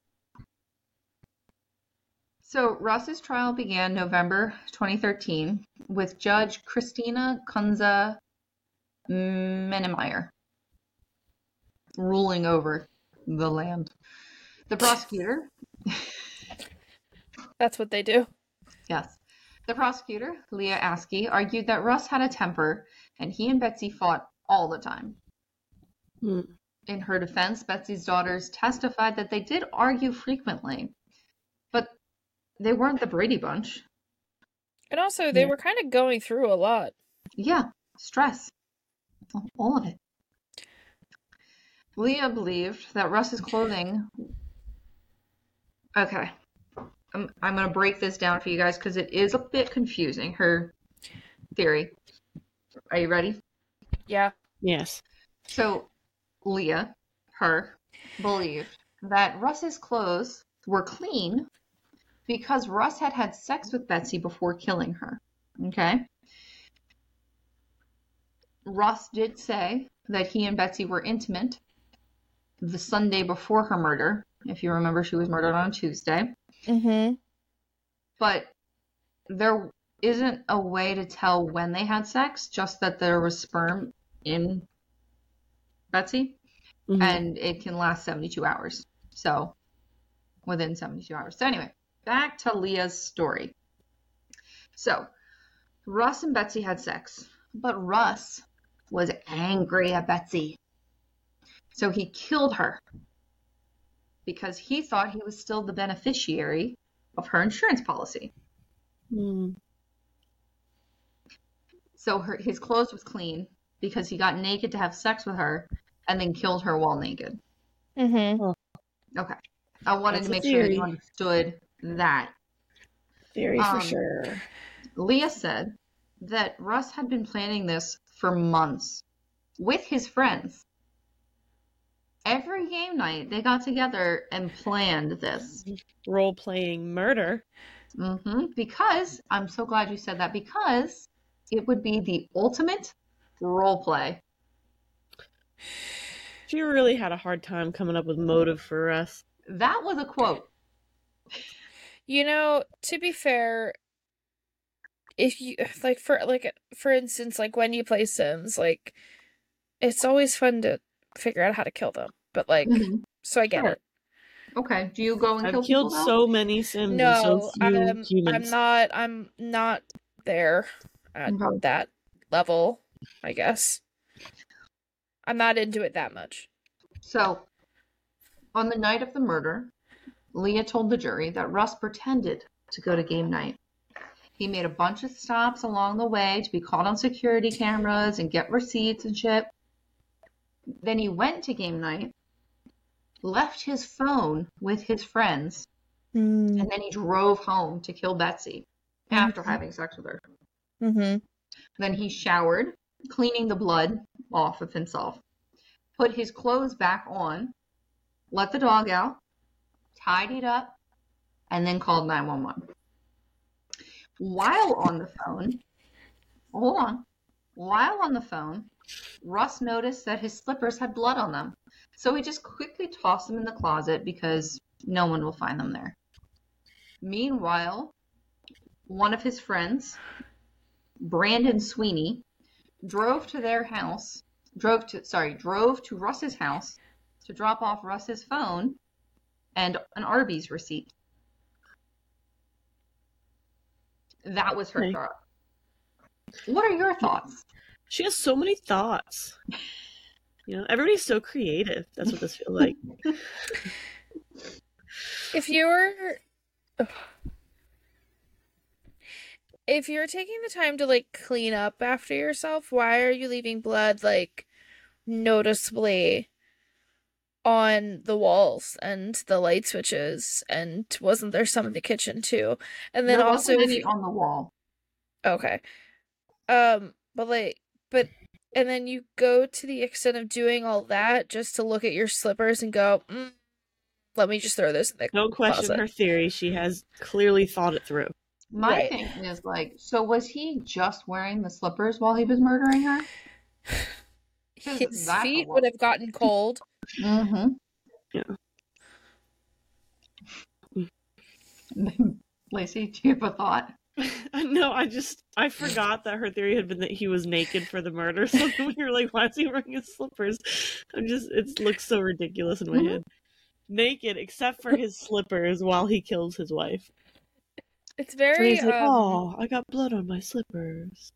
So, Russ's trial began November twenty thirteen with Judge Christina Kunza Menemeyer ruling over the land. The prosecutor, That's what they do. yes, the prosecutor, Leah Askey, argued that Russ had a temper and he and Betsy fought all the time. Mm. In her defense, Betsy's daughters testified that they did argue frequently, but they weren't the Brady Bunch. And also, they Yeah. were kind of going through a lot. Yeah, stress. All of it. Leah believed that Russ's clothing... Okay. I'm, I'm going to break this down for you guys because it is a bit confusing, her theory. Are you ready? Yeah. Yes. So, Leah, her, believed that Russ's clothes were clean because Russ had had sex with Betsy before killing her. Okay? Russ did say that he and Betsy were intimate the Sunday before her murder. If you remember, she was murdered on Tuesday. Mm-hmm. But there isn't a way to tell when they had sex, just that there was sperm in Betsy, Mhm. and it can last seventy-two hours. So, within seventy-two hours. So anyway, back to Leah's story. So, Russ and Betsy had sex, but Russ was angry at Betsy. So he killed her because he thought he was still the beneficiary of her insurance policy. Mm. So her, his clothes was clean because he got naked to have sex with her and then killed her while naked. Mm-hmm. Okay. I wanted That's to a make sure that you theory. understood that. Theory for Um, sure. Leah said that Russ had been planning this for months with his friends. Every game night, they got together and planned this. Role-playing murder. Mm-hmm. Because, I'm so glad you said that, because it would be the ultimate role play. She really had a hard time coming up with motive for us. That was a quote. You know, to be fair, if you like for like for instance, like when you play Sims, like it's always fun to figure out how to kill them. But like, Mhm. so I get Sure. it. Okay. Do you go and I've kill killed people, though? so many Sims and so No, few I'm I'm humans. not I'm not there at Okay. that level, I guess. I'm not into it that much. So, on the night of the murder, Leah told the jury that Russ pretended to go to game night. He made a bunch of stops along the way to be caught on security cameras and get receipts and shit. Then he went to game night, left his phone with his friends, Mm-hmm. and then he drove home to kill Betsy after Mhm. having sex with her. Mm-hmm. Then he showered, cleaning the blood off of himself, put his clothes back on, let the dog out, tidied up, and then called nine one one. While on the phone, hold on, while on the phone, Russ noticed that his slippers had blood on them. So he just quickly tossed them in the closet because no one will find them there. Meanwhile, one of his friends, Brandon Sweeney, drove to their house, drove to, sorry, drove to Russ's house to drop off Russ's phone and an Arby's receipt. That was her Okay. thought. What are your thoughts? She has so many thoughts. You know, everybody's so creative. That's what this feels like. If you're if you're taking the time to like clean up after yourself, why are you leaving blood like noticeably on the walls and the light switches? And wasn't there some in the kitchen too? And then There also wasn't if any you on the wall. okay. Um, but like but and then you go to the extent of doing all that just to look at your slippers and go, mm, let me just throw this in the Don't question closet. her theory. She has clearly thought it through. My Right. thing is like, so was he just wearing the slippers while he was murdering her? 'Cause His that's a feet lot. would have gotten cold. Mm-hmm. Lacey, do you have a thought? No, I just I forgot that her theory had been that he was naked for the murder. So when we were like, why is he wearing his slippers? I'm just it looks so ridiculous in my Mhm. head. Naked except for his slippers while he kills his wife. It's And very he's like, um oh, I got blood on my slippers.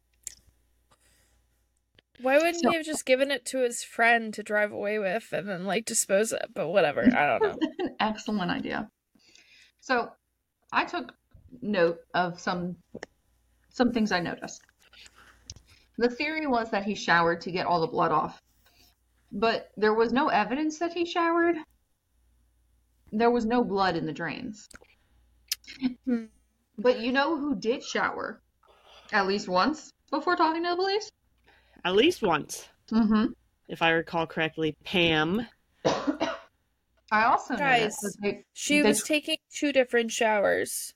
why wouldn't So- he have just given it to his friend to drive away with and then like dispose it? But whatever, I don't know. An excellent idea. So I took note of some some things I noticed. The theory was that he showered to get all the blood off, but there was no evidence that he showered. There was no blood in the drains. Hmm. But you know who did shower at least once before talking to the police? At least once, Mm-hmm. if I recall correctly, Pam. I also Guys, noticed that they, She they was taking two different showers.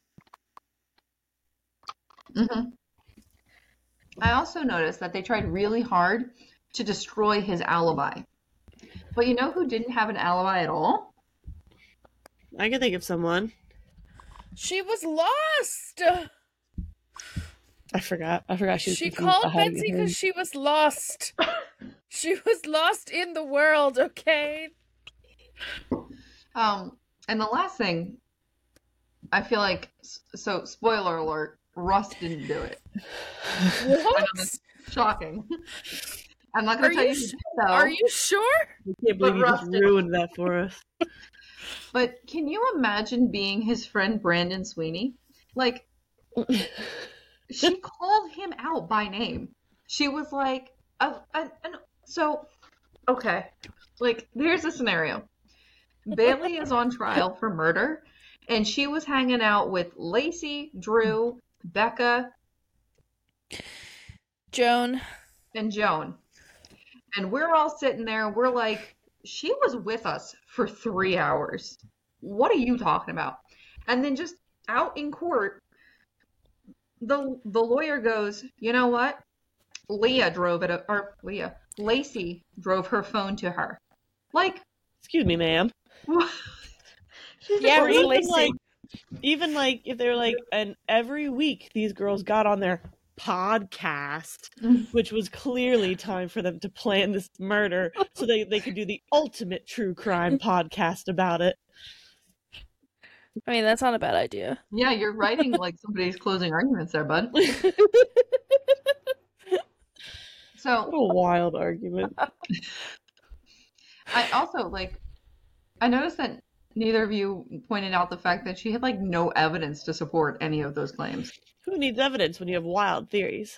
Mm-hmm. I also noticed that they tried really hard to destroy his alibi. But you know who didn't have an alibi at all? I can think of someone. She was lost. I forgot. I forgot she was She confused called about how to Betsy get home. because she was lost. She was lost in the world, okay? Um, and the last thing, I feel like, so spoiler alert, Russ didn't do it. I know What? that's shocking. I'm not going Are to tell you you, sh- who did, though. Are you sure? I can't believe But you just Russ did. ruined that for us. But can you imagine being his friend Brandon Sweeney? Like, she called him out by name. She was like, I, I, I know- so, okay. Like, here's a scenario. Bailey is on trial for murder, and she was hanging out with Lacey, Drew, Becca, Joan. and Joan. And we're all sitting there, we're like, she was with us for three hours. What are you talking about? And then just out in court, the the lawyer goes, you know what? Leah drove it, or Leah, Lacey drove her phone to her. Like, Excuse me, ma'am. she's Yeah, Or it was even Lacey. like, even like if they're like, and every week these girls got on their podcast, which was clearly time for them to plan this murder so they, they could do the ultimate true crime podcast about it. I mean, that's not a bad idea. Yeah, you're writing like somebody's closing arguments there, bud. So What a wild argument. I also like I noticed that neither of you pointed out the fact that she had like no evidence to support any of those claims. Who needs evidence when you have wild theories?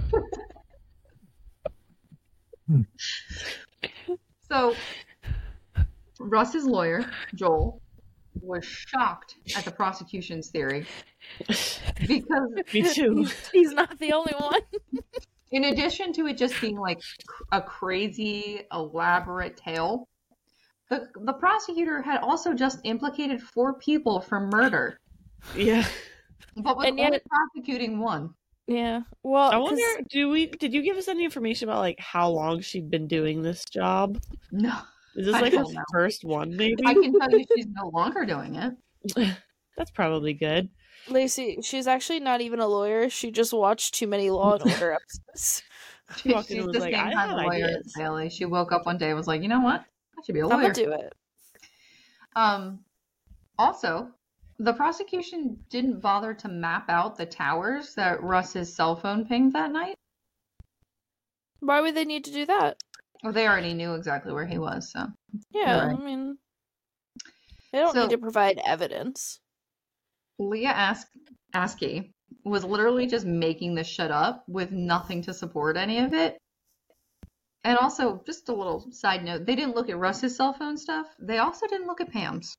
So Russ's lawyer, Joel, was shocked at the prosecution's theory because Me too. He's not the only one. in addition to it just being like a crazy, elaborate tale, the, the prosecutor had also just implicated four people for murder, Yeah. but was And only yet- prosecuting one. Yeah. Well, I 'cause- wonder, do we? Did you give us any information about like how long she'd been doing this job? No, Is this I like her don't know. first one? Maybe. I can tell you she's no longer doing it. That's probably good. Lacey, she's actually not even a lawyer. She just watched too many Law and Order episodes. She, Walked in she's and was the like, same "I kind have of lawyer ideas." as Bailey. She woke up one day and was like, you know what? I should be a I'm lawyer. gonna do it. Um, also, the prosecution didn't bother to map out the towers that Russ's cell phone pinged that night. Why would they need to do that? Well, they already knew exactly where he was, so. Yeah, Right. I mean, they don't So- need to provide evidence. Leah Ask Askey was literally just making this shit up with nothing to support any of it. And also, just a little side note, they didn't look at Russ's cell phone stuff. They also didn't look at Pam's.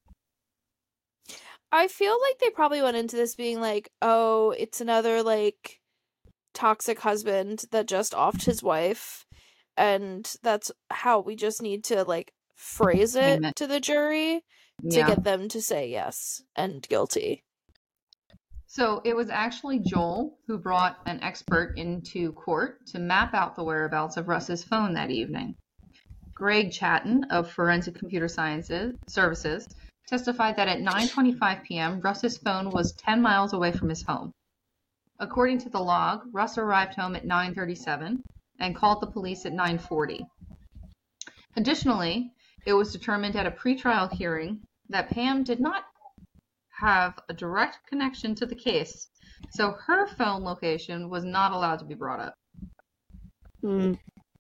I feel like they probably went into this being like, oh, it's another like toxic husband that just offed his wife, and that's how we just need to like phrase it, Frame it. to the jury to Yeah. get them to say yes and guilty. So it was actually Joel who brought an expert into court to map out the whereabouts of Russ's phone that evening. Greg Chatton of Forensic Computer Sciences Services testified that at nine twenty-five p.m., Russ's phone was ten miles away from his home. According to the log, Russ arrived home at nine thirty-seven and called the police at nine forty. Additionally, it was determined at a pretrial hearing that Pam did not have a direct connection to the case, so her phone location was not allowed to be brought up. Hmm.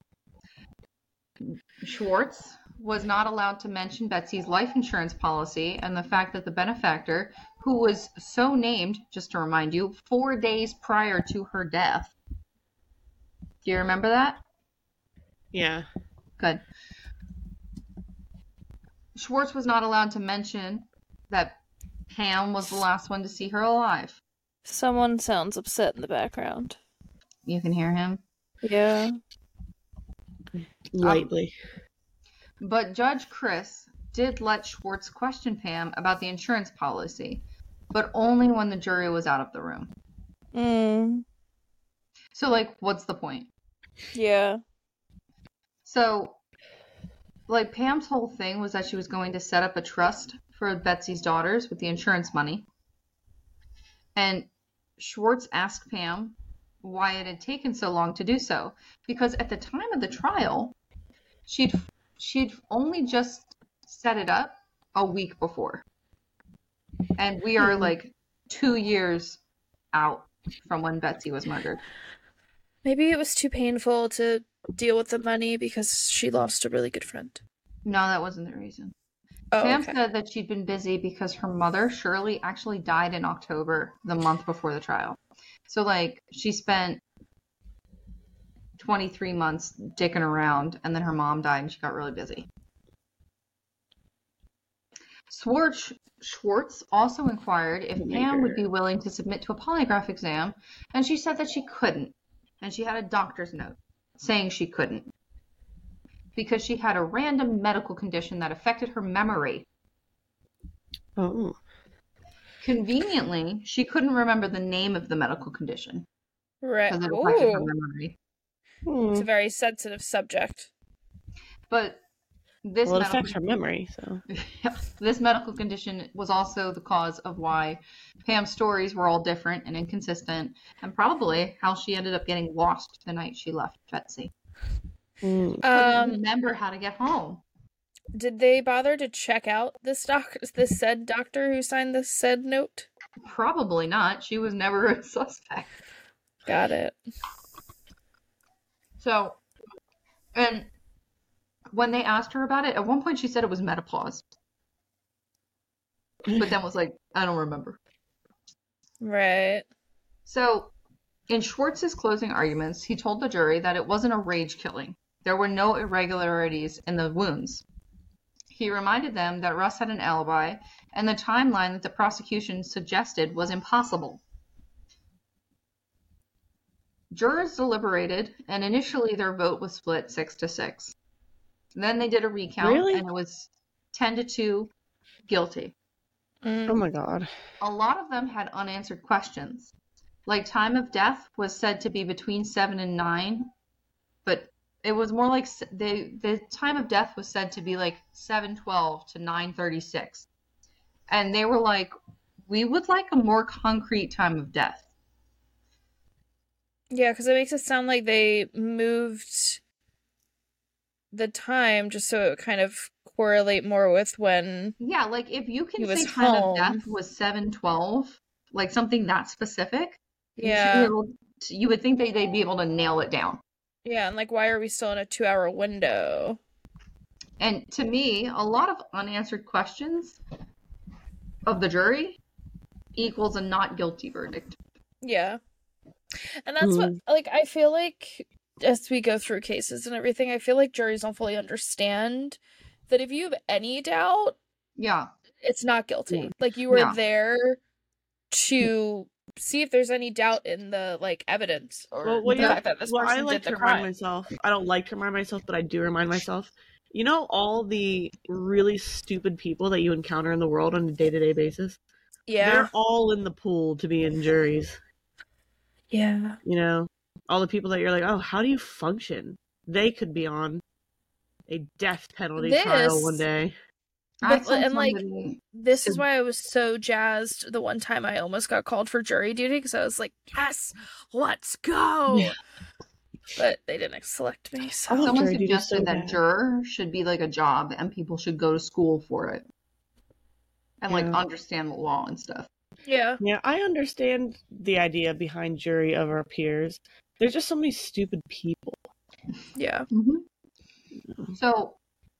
Schwartz was not allowed to mention Betsy's life insurance policy and the fact that the benefactor, who was so named, just to remind you, four days prior to her death. Do you remember that? Yeah. Good. Schwartz was not allowed to mention that Pam was the last one to see her alive. Someone sounds upset in the background. You can hear him. Yeah. Lightly. But Judge Chris did let Schwartz question Pam about the insurance policy, but only when the jury was out of the room. Mm. So, like, what's the point? Yeah. So, like, Pam's whole thing was that she was going to set up a trust for Betsy's daughters with the insurance money. And Schwartz asked Pam why it had taken so long to do so. Because at the time of the trial, she'd she'd only just set it up a week before. And we are, like, two years out from when Betsy was murdered. Maybe it was too painful to deal with the money because she lost a really good friend. No, that wasn't the reason. Oh, Pam okay. said that she'd been busy because her mother, Shirley, actually died in October, the month before the trial. So, like, she spent twenty-three months dicking around, and then her mom died and she got really busy. Schwartz, Schwartz also inquired if Pam would be willing to submit to a polygraph exam, and she said that she couldn't, and she had a doctor's note saying she couldn't because she had a random medical condition that affected her memory. Oh. Conveniently, she couldn't remember the name of the medical condition Right. because it affected her Ooh. memory. It's a Hmm. very sensitive subject. But this Well, it medical affects her memory, so. this medical condition was also the cause of why Pam's stories were all different and inconsistent, and probably how she ended up getting lost the night she left Betsy. Hmm. Couldn't Um, remember how to get home. did they bother to check out this doc, this said doctor who signed this said note? Probably not. She was never a suspect. Got it. So, and when they asked her about it, at one point she said it was menopause, but then was like, I don't remember. Right. So, in Schwartz's closing arguments, he told the jury that it wasn't a rage killing. There were no irregularities in the wounds. He reminded them that Russ had an alibi, and the timeline that the prosecution suggested was impossible. Jurors deliberated, and initially their vote was split six to six. Then they did a recount, Really? and it was ten to two guilty. Mm. Oh my god. A lot of them had unanswered questions. Like time of death was said to be between seven and nine, but it was more like s- they the time of death was said to be like seven twelve to nine thirty-six. And they were like, we would like a more concrete time of death. Yeah, because it makes it sound like they moved the time just so it would kind of correlate more with when. Yeah, like if you can He was say time of home. death was seven twelve, like something that specific, you should be Yeah. able to- you would think they, they'd be able to nail it down. Yeah, and like, why are we still in a two-hour window? And to me, a lot of unanswered questions of the jury equals a not guilty verdict. Yeah. And that's what, like, I feel like as we go through cases and everything, I feel like juries don't fully understand that if you have any doubt, Yeah. it's not guilty. Like, you were Yeah. there to see if there's any doubt in the, like, evidence or Well, what the you- fact that this Well, person I like did to the remind crime. myself. I don't like to remind myself, but I do remind myself. You know, all the really stupid people that you encounter in the world on a day-to-day basis. Yeah. They're all in the pool to be in juries. Yeah. You know, all the people that you're like, oh, how do you function? They could be on a death penalty trial This- one day. I But- told and, like, somebody- This is So- why I was so jazzed the one time I almost got called for jury duty because I was like, yes, let's go. Yeah. But they didn't select me. So. Oh, someone jury duty's suggested so that bad. juror should be like a job and people should go to school for it. And like Yeah. understand the law and stuff. Yeah. Yeah, I understand the idea behind jury of our peers. There's just so many stupid people. Yeah. So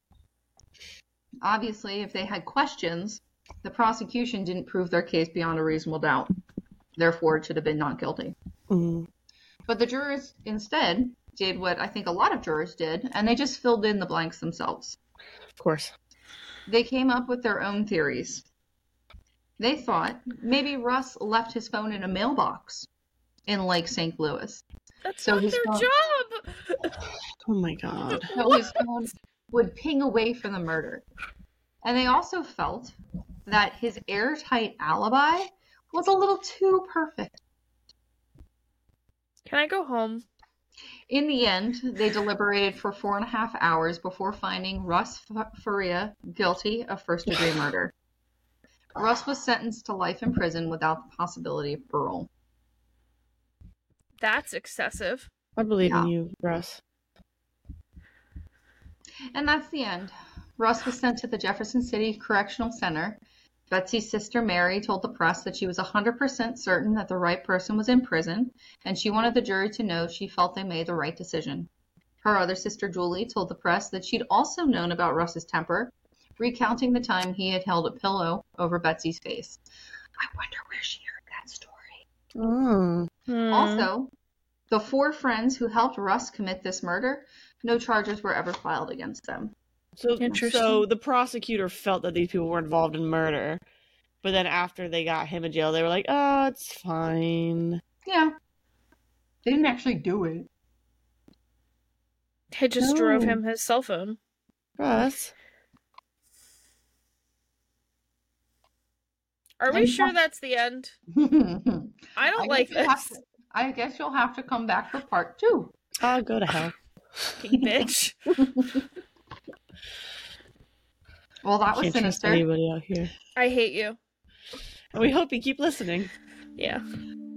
obviously if they had questions, the prosecution didn't prove their case beyond a reasonable doubt. Therefore it should have been not guilty. Mm. But the jurors instead did what I think a lot of jurors did, and they just filled in the blanks themselves. Of course. They came up with their own theories. They thought maybe Russ left his phone in a mailbox in Lake Saint Louis. That's So not his their phone- job. Oh my god. So his phone would ping away from the murder. And they also felt that his airtight alibi was a little too perfect. Can I go home? In the end, they deliberated for four and a half hours before finding Russ F- Faria guilty of first-degree murder. Russ was sentenced to life in prison without the possibility of parole. That's excessive. I believe Yeah. in you, Russ. And that's the end. Russ was sent to the Jefferson City Correctional Center. Betsy's sister Mary told the press that she was one hundred percent certain that the right person was in prison, and she wanted the jury to know she felt they made the right decision. Her other sister Julie told the press that she'd also known about Russ's temper, recounting the time he had held a pillow over Betsy's face. I wonder where she heard that story. Oh. Hmm. Also, The four friends who helped Russ commit this murder, no charges were ever filed against them. So, Interesting. so the prosecutor felt that these people were involved in murder, but then after they got him in jail, they were like, "Oh, it's fine." Yeah. They didn't actually do it. They just drove No. him his cell phone. Russ. Are we And sure what- that's the end? I I don't guess like you'll have this. to- I guess you'll have to come back for part two. Oh, go to hell. You bitch. Well, that was Can't trust sinister. anybody out here. I hate you. And we hope you keep listening. Yeah.